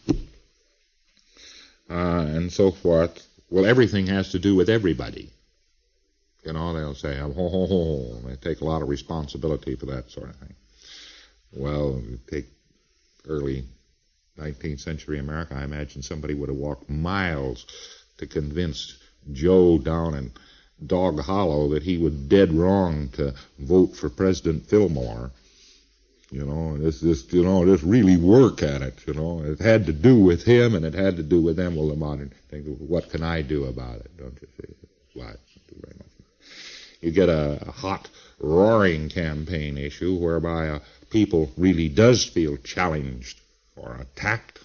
And so forth. Well, everything has to do with everybody. You know, they'll say, ho, ho, ho. They take a lot of responsibility for that sort of thing. Well, you take early 19th century America, I imagine somebody would have walked miles to convince Joe down in Dog Hollow that he was dead wrong to vote for President Fillmore. You know, this really work at it, you know. It had to do with him and it had to do with them. Well, the modern thing, what can I do about it, don't you see? Why? Do very much. You get a hot, roaring campaign issue whereby people really does feel challenged or attacked,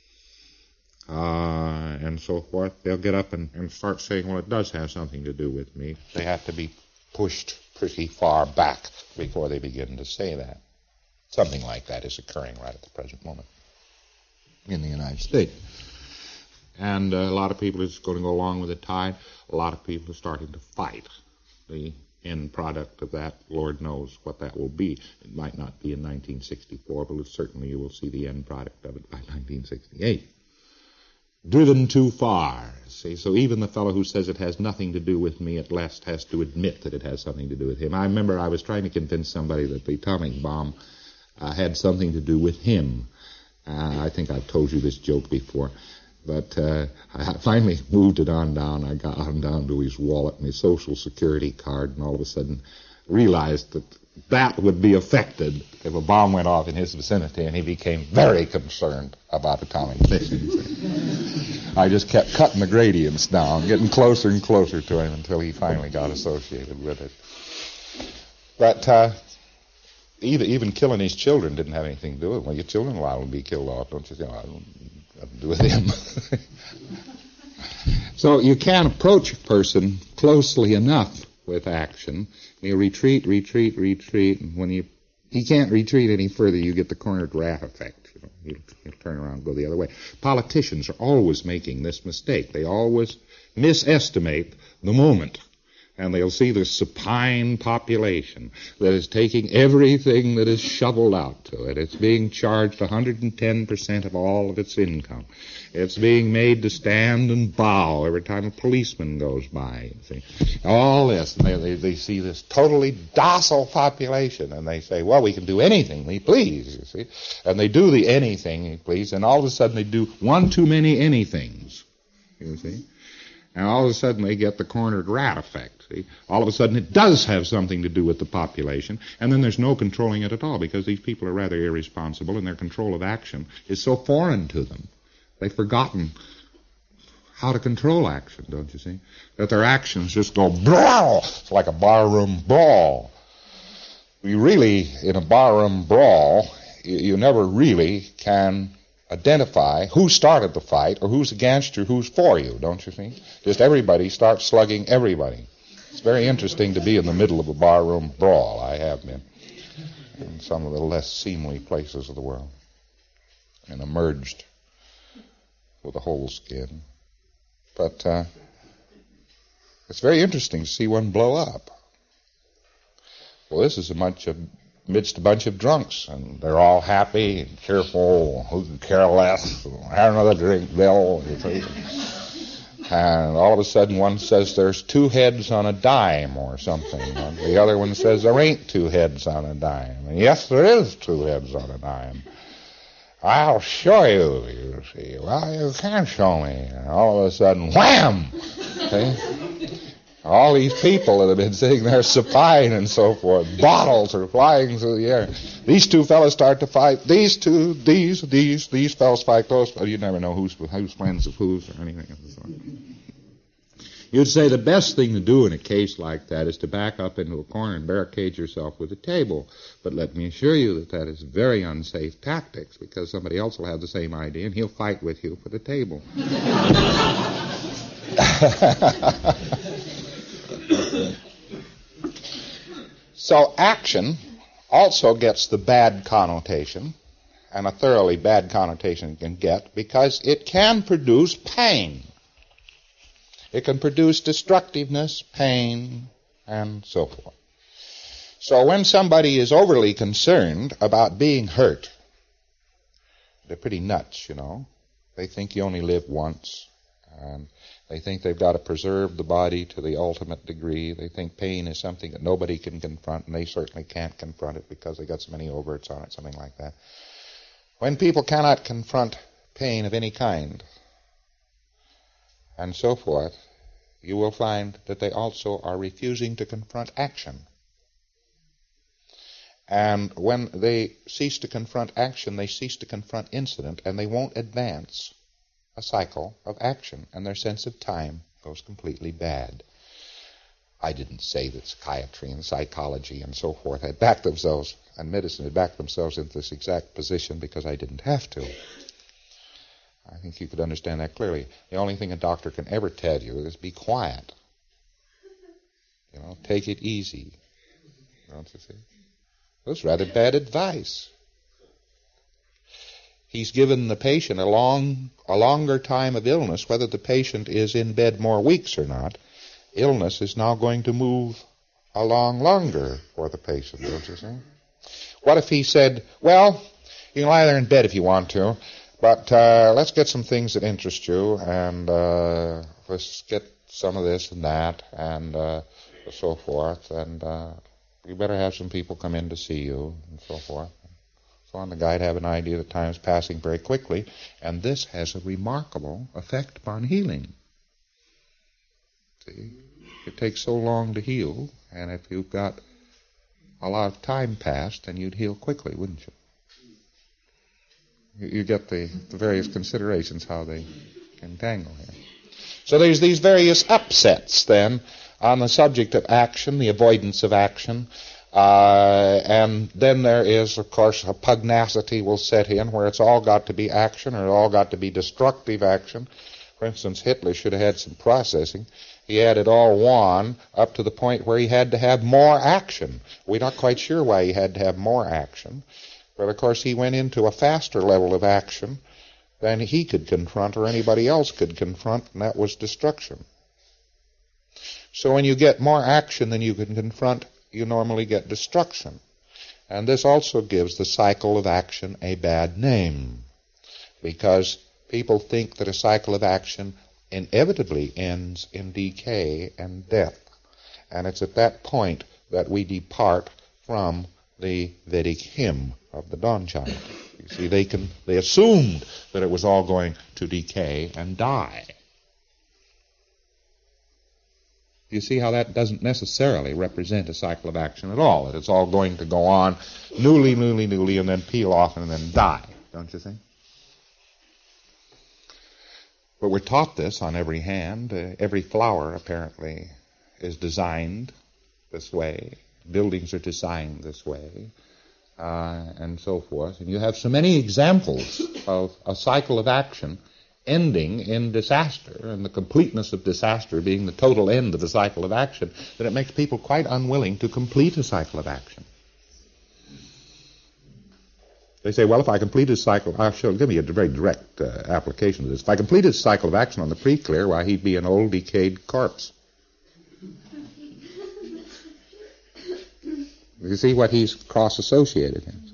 and so forth. They'll get up and start saying, well, it does have something to do with me. They have to be pushed pretty far back before they begin to say that. Something like that is occurring right at the present moment in the United States. And a lot of people are just going to go along with the tide. A lot of people are starting to fight. The end product of that, Lord knows what that will be. It might not be in 1964, but certainly you will see the end product of it by 1968. Driven too far, see. So even the fellow who says it has nothing to do with me at last has to admit that it has something to do with him. I remember I was trying to convince somebody that the atomic bomb had something to do with him. I think I've told you this joke before. But I finally moved it on down. I got on down to his wallet and his Social Security card, and all of a sudden realized that that would be affected if a bomb went off in his vicinity, and he became very concerned about atomic fission. I just kept cutting the gradients down, getting closer and closer to him until he finally got associated with it. But even killing his children didn't have anything to do with it. Well, your children will be killed off, don't you think? I don't have to do with him. So you can't approach a person closely enough with action. You retreat, and when he can't retreat any further, you get the cornered rat effect. You know, he'll turn around and go the other way. Politicians are always making this mistake. They always misestimate the moment. And they'll see the supine population that is taking everything that is shoveled out to it. It's being charged 110% of all of its income. It's being made to stand and bow every time a policeman goes by. You see. All this, and they see this totally docile population, and they say, well, we can do anything we please, you see. And they do the anything you please, and all of a sudden they do one too many anythings, you see. And all of a sudden they get the cornered rat effect. See? All of a sudden it does have something to do with the population, and then there's no controlling it at all because these people are rather irresponsible and their control of action is so foreign to them. They've forgotten how to control action, don't you see? That their actions just go brawl. It's like a barroom brawl. You really, in a barroom brawl, you never really can identify who started the fight or who's against you, who's for you, don't you think? Just everybody starts slugging everybody. It's very interesting to be in the middle of a barroom brawl. I have been in some of the less seemly places of the world and emerged with a whole skin. But it's very interesting to see one blow up. Well, this is amidst a bunch of drunks, and they're all happy and cheerful. Who can care less? Have another drink, Bill. You see. And all of a sudden one says there's 2 heads on a dime or something. And the other one says there ain't 2 heads on a dime. And yes, there is 2 heads on a dime. I'll show you, you see. Well, you can't show me. And all of a sudden, wham! See? All these people that have been sitting there supine and so forth, bottles are flying through the air. These two fellas start to fight. These fellas fight close. Well, you never know who's friends of who's or anything of the sort. You'd say the best thing to do in a case like that is to back up into a corner and barricade yourself with a table. But let me assure you that that is very unsafe tactics, because somebody else will have the same idea and he'll fight with you for the table. So action also gets the bad connotation, and a thoroughly bad connotation it can get, because it can produce pain. It can produce destructiveness, pain, and so forth. So when somebody is overly concerned about being hurt, they're pretty nuts, you know. They think you only live once, and they think they've got to preserve the body to the ultimate degree. They think pain is something that nobody can confront, and they certainly can't confront it because they got so many overts on it, something like that. When people cannot confront pain of any kind, and so forth, you will find that they also are refusing to confront action. And when they cease to confront action, they cease to confront incident, and they won't advance a cycle of action, and their sense of time goes completely bad. I didn't say that psychiatry and psychology and so forth had backed themselves, and medicine had backed themselves into this exact position because I didn't have to. I think you could understand that clearly. The only thing a doctor can ever tell you is be quiet. You know, take it easy. Don't you see? That's rather bad advice. He's given the patient a longer time of illness, whether the patient is in bed more weeks or not. Illness is now going to move along longer for the patient, don't you see? What if he said, well, you can lie there in bed if you want to, but let's get some things that interest you, and let's get some of this and that, and so forth, and you better have some people come in to see you, and so forth. So on, the guy'd have an idea that time's passing very quickly, and this has a remarkable effect upon healing. See? It takes so long to heal, and if you've got a lot of time passed, then you'd heal quickly, wouldn't you? You get the various considerations, how they entangle here. So there's these various upsets, then, on the subject of action, the avoidance of action, and then there is, of course, a pugnacity will set in where it's all got to be action or it all got to be destructive action. For instance, Hitler should have had some processing. He had it all won up to the point where he had to have more action. We're not quite sure why he had to have more action, but of course he went into a faster level of action than he could confront or anybody else could confront, and that was destruction. So when you get more action than you can confront, you normally get destruction. And this also gives the cycle of action a bad name, because people think that a cycle of action inevitably ends in decay and death. And it's at that point that we depart from the Vedic hymn of the dawn child. You see, they assumed that it was all going to decay and die. You see how that doesn't necessarily represent a cycle of action at all, that it's all going to go on newly, and then peel off and then die, don't you think? But we're taught this on every hand. Every flower, apparently, is designed this way. Buildings are designed this way, and so forth. And you have so many examples of a cycle of action ending in disaster, and the completeness of disaster being the total end of the cycle of action, that it makes people quite unwilling to complete a cycle of action. They say, well, if I complete a cycle, give me a very direct application of this. If I completed a cycle of action on the pre-clear, why, he'd be an old, decayed corpse. You see what he's cross-associated in.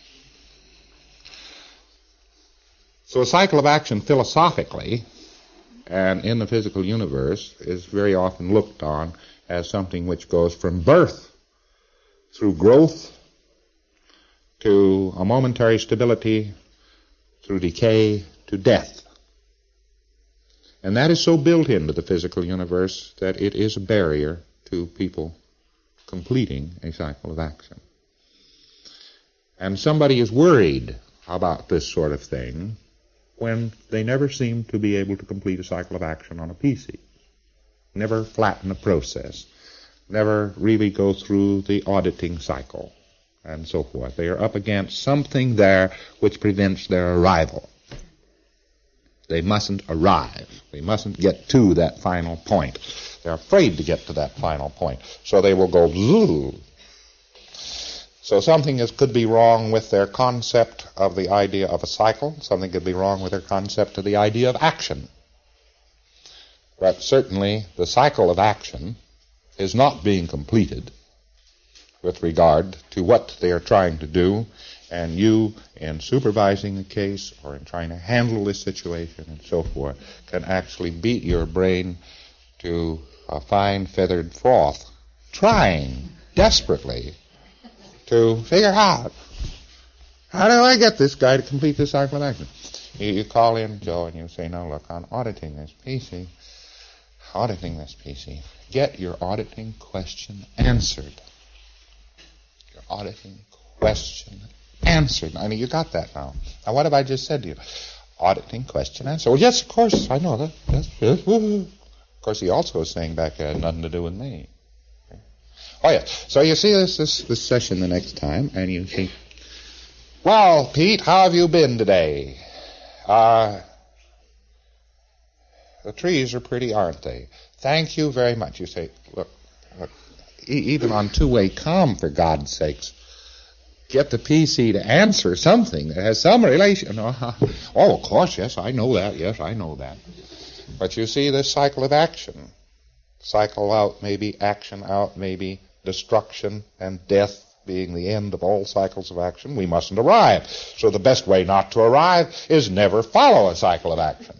So a cycle of action philosophically and in the physical universe is very often looked on as something which goes from birth through growth to a momentary stability through decay to death. And that is so built into the physical universe that it is a barrier to people completing a cycle of action. And somebody is worried about this sort of thing when they never seem to be able to complete a cycle of action on a PC. Never flatten a process. Never really go through the auditing cycle and so forth. They are up against something there which prevents their arrival. They mustn't arrive. They mustn't get to that final point. They're afraid to get to that final point. So they will go zoo. So something could be wrong with their concept of the idea of a cycle. Something could be wrong with their concept of the idea of action. But certainly the cycle of action is not being completed with regard to what they are trying to do, and you, in supervising the case or in trying to handle this situation and so forth, can actually beat your brain to a fine feathered froth, trying desperately to figure out, how do I get this guy to complete this cycle of action? You call in Joe and you say, no, look, on auditing this PC, get your auditing question answered. Your auditing question answered. I mean, you got that now. Now, what have I just said to you? Auditing question answered. Well, yes, of course, I know that. Yes. Of course, he also was saying back there, nothing to do with me. Oh, yes. So you see this session the next time, and you think, well, Pete, how have you been today? The trees are pretty, aren't they? Thank you very much. You say, look, even on two-way comm, for God's sakes, get the PC to answer something that has some relation. Oh, of course, yes, I know that. But you see this cycle of action. Cycle out, maybe action out, maybe destruction and death being the end of all cycles of action. We mustn't arrive. So the best way not to arrive is never follow a cycle of action.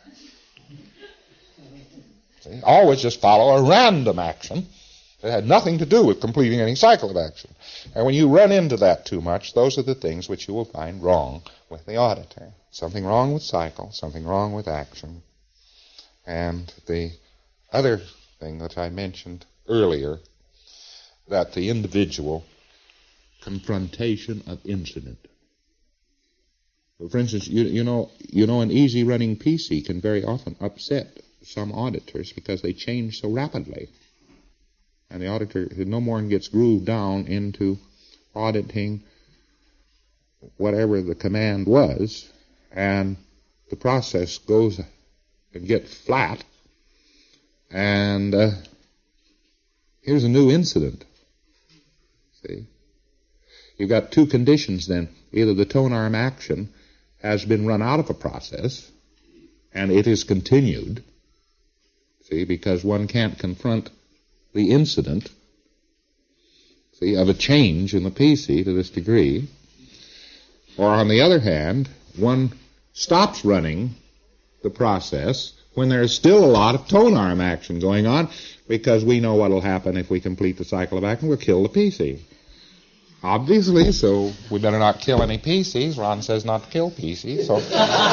See? Always just follow a random action that had nothing to do with completing any cycle of action. And when you run into that too much, those are the things which you will find wrong with the auditor. Something wrong with cycle, something wrong with action. And the other thing that I mentioned earlier, that the individual confrontation of incident. For instance, you know, an easy running PC can very often upset some auditors because they change so rapidly. And the auditor no more gets grooved down into auditing whatever the command was, and the process goes and gets flat, and here's a new incident. See? You've got two conditions then. Either the tone arm action has been run out of a process, and it is continued, see, because one can't confront the incident, see, of a change in the PC to this degree. Or on the other hand, one stops running the process when there's still a lot of tone arm action going on, because we know what will happen if we complete the cycle of action. We'll kill the PC. Obviously, so we better not kill any PCs. Ron says not to kill PCs, so...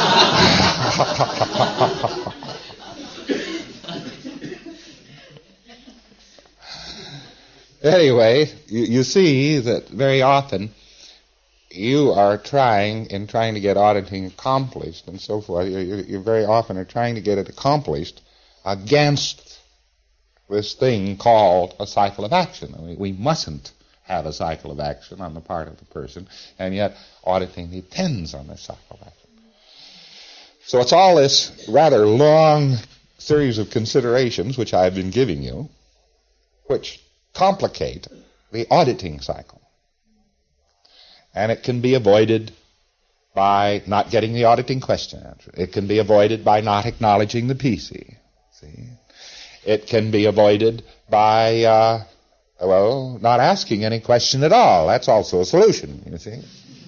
Anyway, you see that very often you are trying to get auditing accomplished and so forth. You very often are trying to get it accomplished against this thing called a cycle of action. I mean, we mustn't have a cycle of action on the part of the person, and yet auditing depends on this cycle of action. So it's all this rather long series of considerations which I've been giving you, which complicate the auditing cycle. And it can be avoided by not getting the auditing question answered. It can be avoided by not acknowledging the PC. See? It can be avoided by, not asking any question at all. That's also a solution, you see.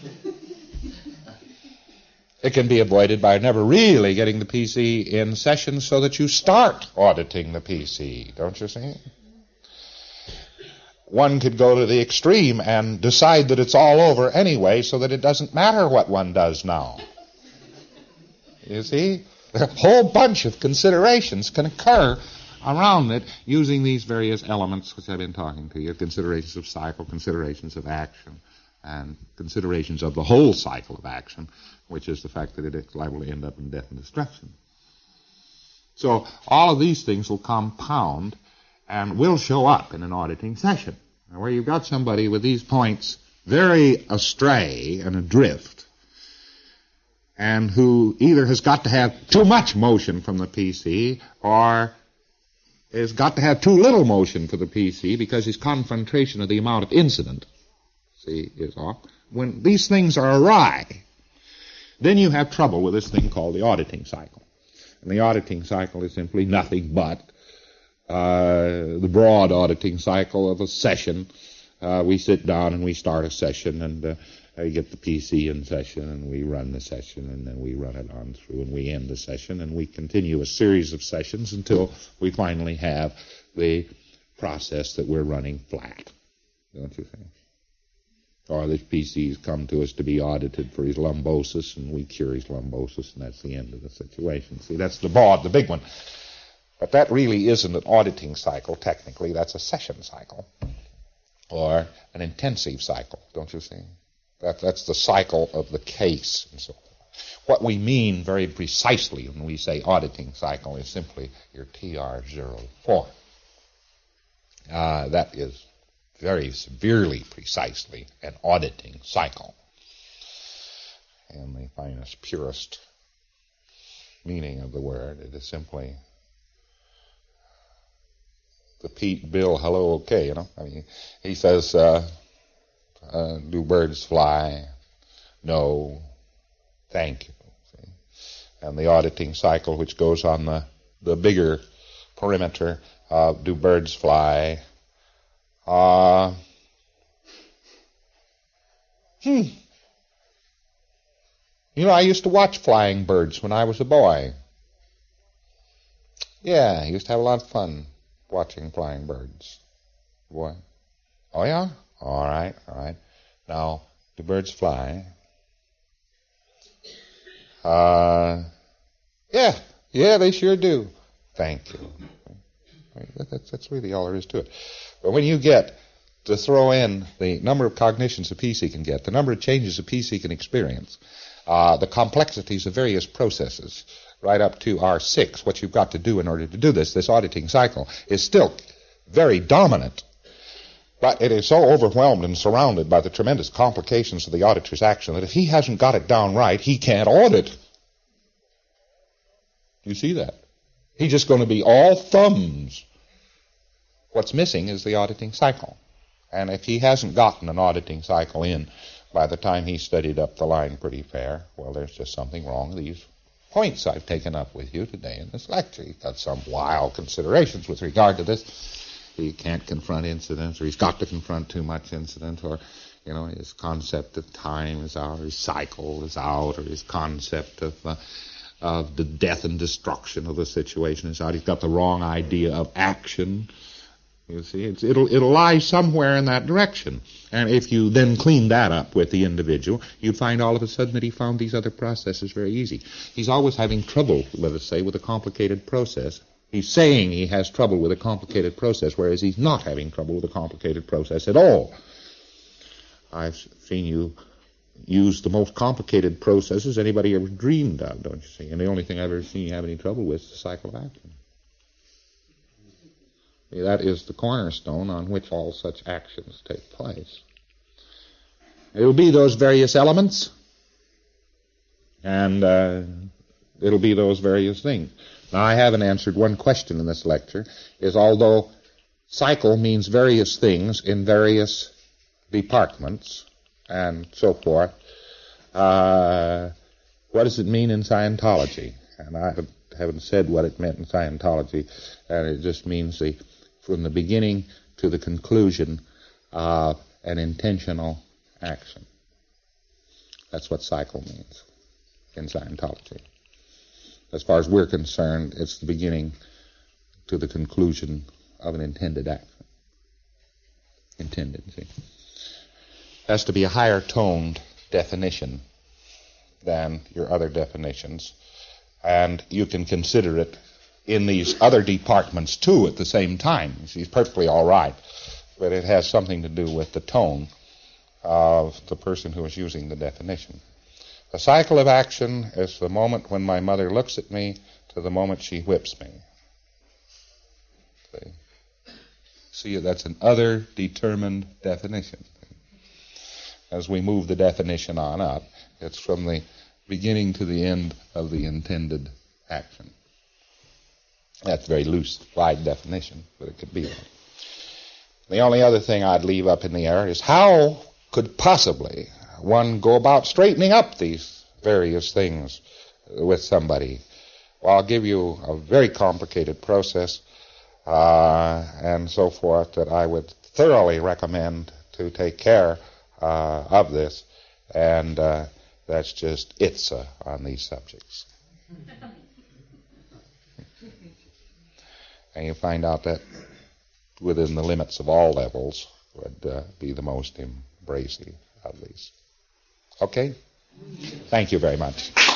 It can be avoided by never really getting the PC in session so that you start auditing the PC, don't you see? One could go to the extreme and decide that it's all over anyway so that it doesn't matter what one does now. You see? A whole bunch of considerations can occur around it using these various elements which I've been talking to you, considerations of cycle, considerations of action, and considerations of the whole cycle of action, which is the fact that it is liable to end up in death and destruction. So all of these things will compound and will show up in an auditing session. Now, where you've got somebody with these points very astray and adrift, and who either has got to have too much motion from the PC or has got to have too little motion for the PC because his concentration of the amount of incident, is off. When these things are awry, then you have trouble with this thing called the auditing cycle. And the auditing cycle is simply nothing but the broad auditing cycle of a session. We sit down and we start a session, and we get the PC in session, and we run the session, and then we run it on through, and we end the session, and we continue a series of sessions until we finally have the process that we're running flat, don't you think? Or this PC's come to us to be audited for his lumbosis, and we cure his lumbosis, and that's the end of the situation. See, that's the broad, the big one. But that really isn't an auditing cycle, technically. That's a session cycle, or an intensive cycle, don't you see? That's the cycle of the case, and so forth. What we mean very precisely when we say auditing cycle is simply your TR04. That is very severely, precisely, an auditing cycle. In the finest, purest meaning of the word, it is simply the Pete, Bill, hello, okay, you know. I mean, he says, do birds fly? No, thank you. See? And the auditing cycle, which goes on the bigger perimeter, do birds fly? You know, I used to watch flying birds when I was a boy. Yeah, I used to have a lot of fun watching flying birds. Boy. Oh, yeah? All right. Now, do birds fly? Yeah, they sure do. Thank you. That's really all there is to it. But when you get to throw in the number of cognitions a PC can get, the number of changes a PC can experience, the complexities of various processes, right up to R6, what you've got to do in order to do this auditing cycle is still very dominant. But it is so overwhelmed and surrounded by the tremendous complications of the auditor's action that if he hasn't got it down right, he can't audit. You see that? He's just going to be all thumbs. What's missing is the auditing cycle. And if he hasn't gotten an auditing cycle in by the time he studied up the line pretty fair, well, there's just something wrong with these points I've taken up with you today in this lecture. He's got some wild considerations with regard to this. He can't confront incidents, or he's got to confront too much incident, or, you know, his concept of time is out, or his cycle is out, or his concept of the death and destruction of the situation is out. He's got the wrong idea of action. You see, it'll lie somewhere in that direction. And if you then clean that up with the individual, you find all of a sudden that he found these other processes very easy. He's always having trouble, let us say, with a complicated process. He's saying he has trouble with a complicated process, whereas he's not having trouble with a complicated process at all. I've seen you use the most complicated processes anybody ever dreamed of, don't you see? And the only thing I've ever seen you have any trouble with is the cycle of action. That is the cornerstone on which all such actions take place. It will be those various elements, and it'll be those various things. Now, I haven't answered one question in this lecture, is although cycle means various things in various departments and so forth, what does it mean in Scientology? And I haven't said what it meant in Scientology, and it just means from the beginning to the conclusion of an intentional action. That's what cycle means in Scientology. As far as we're concerned, it's the beginning to the conclusion of an intended action. Intended, see. Has to be a higher toned definition than your other definitions. And you can consider it in these other departments too at the same time. She's perfectly all right, but it has something to do with the tone of the person who is using the definition. The cycle of action is the moment when my mother looks at me to the moment she whips me. See, that's an other determined definition. As we move the definition on up, it's from the beginning to the end of the intended action. That's a very loose, wide definition, but it could be that. The only other thing I'd leave up in the air is how could possibly one go about straightening up these various things with somebody? Well, I'll give you a very complicated process and so forth that I would thoroughly recommend to take care of this, and that's just ITSA on these subjects. And you find out that within the limits of all levels would be the most embracing of these. Okay? Thank you very much.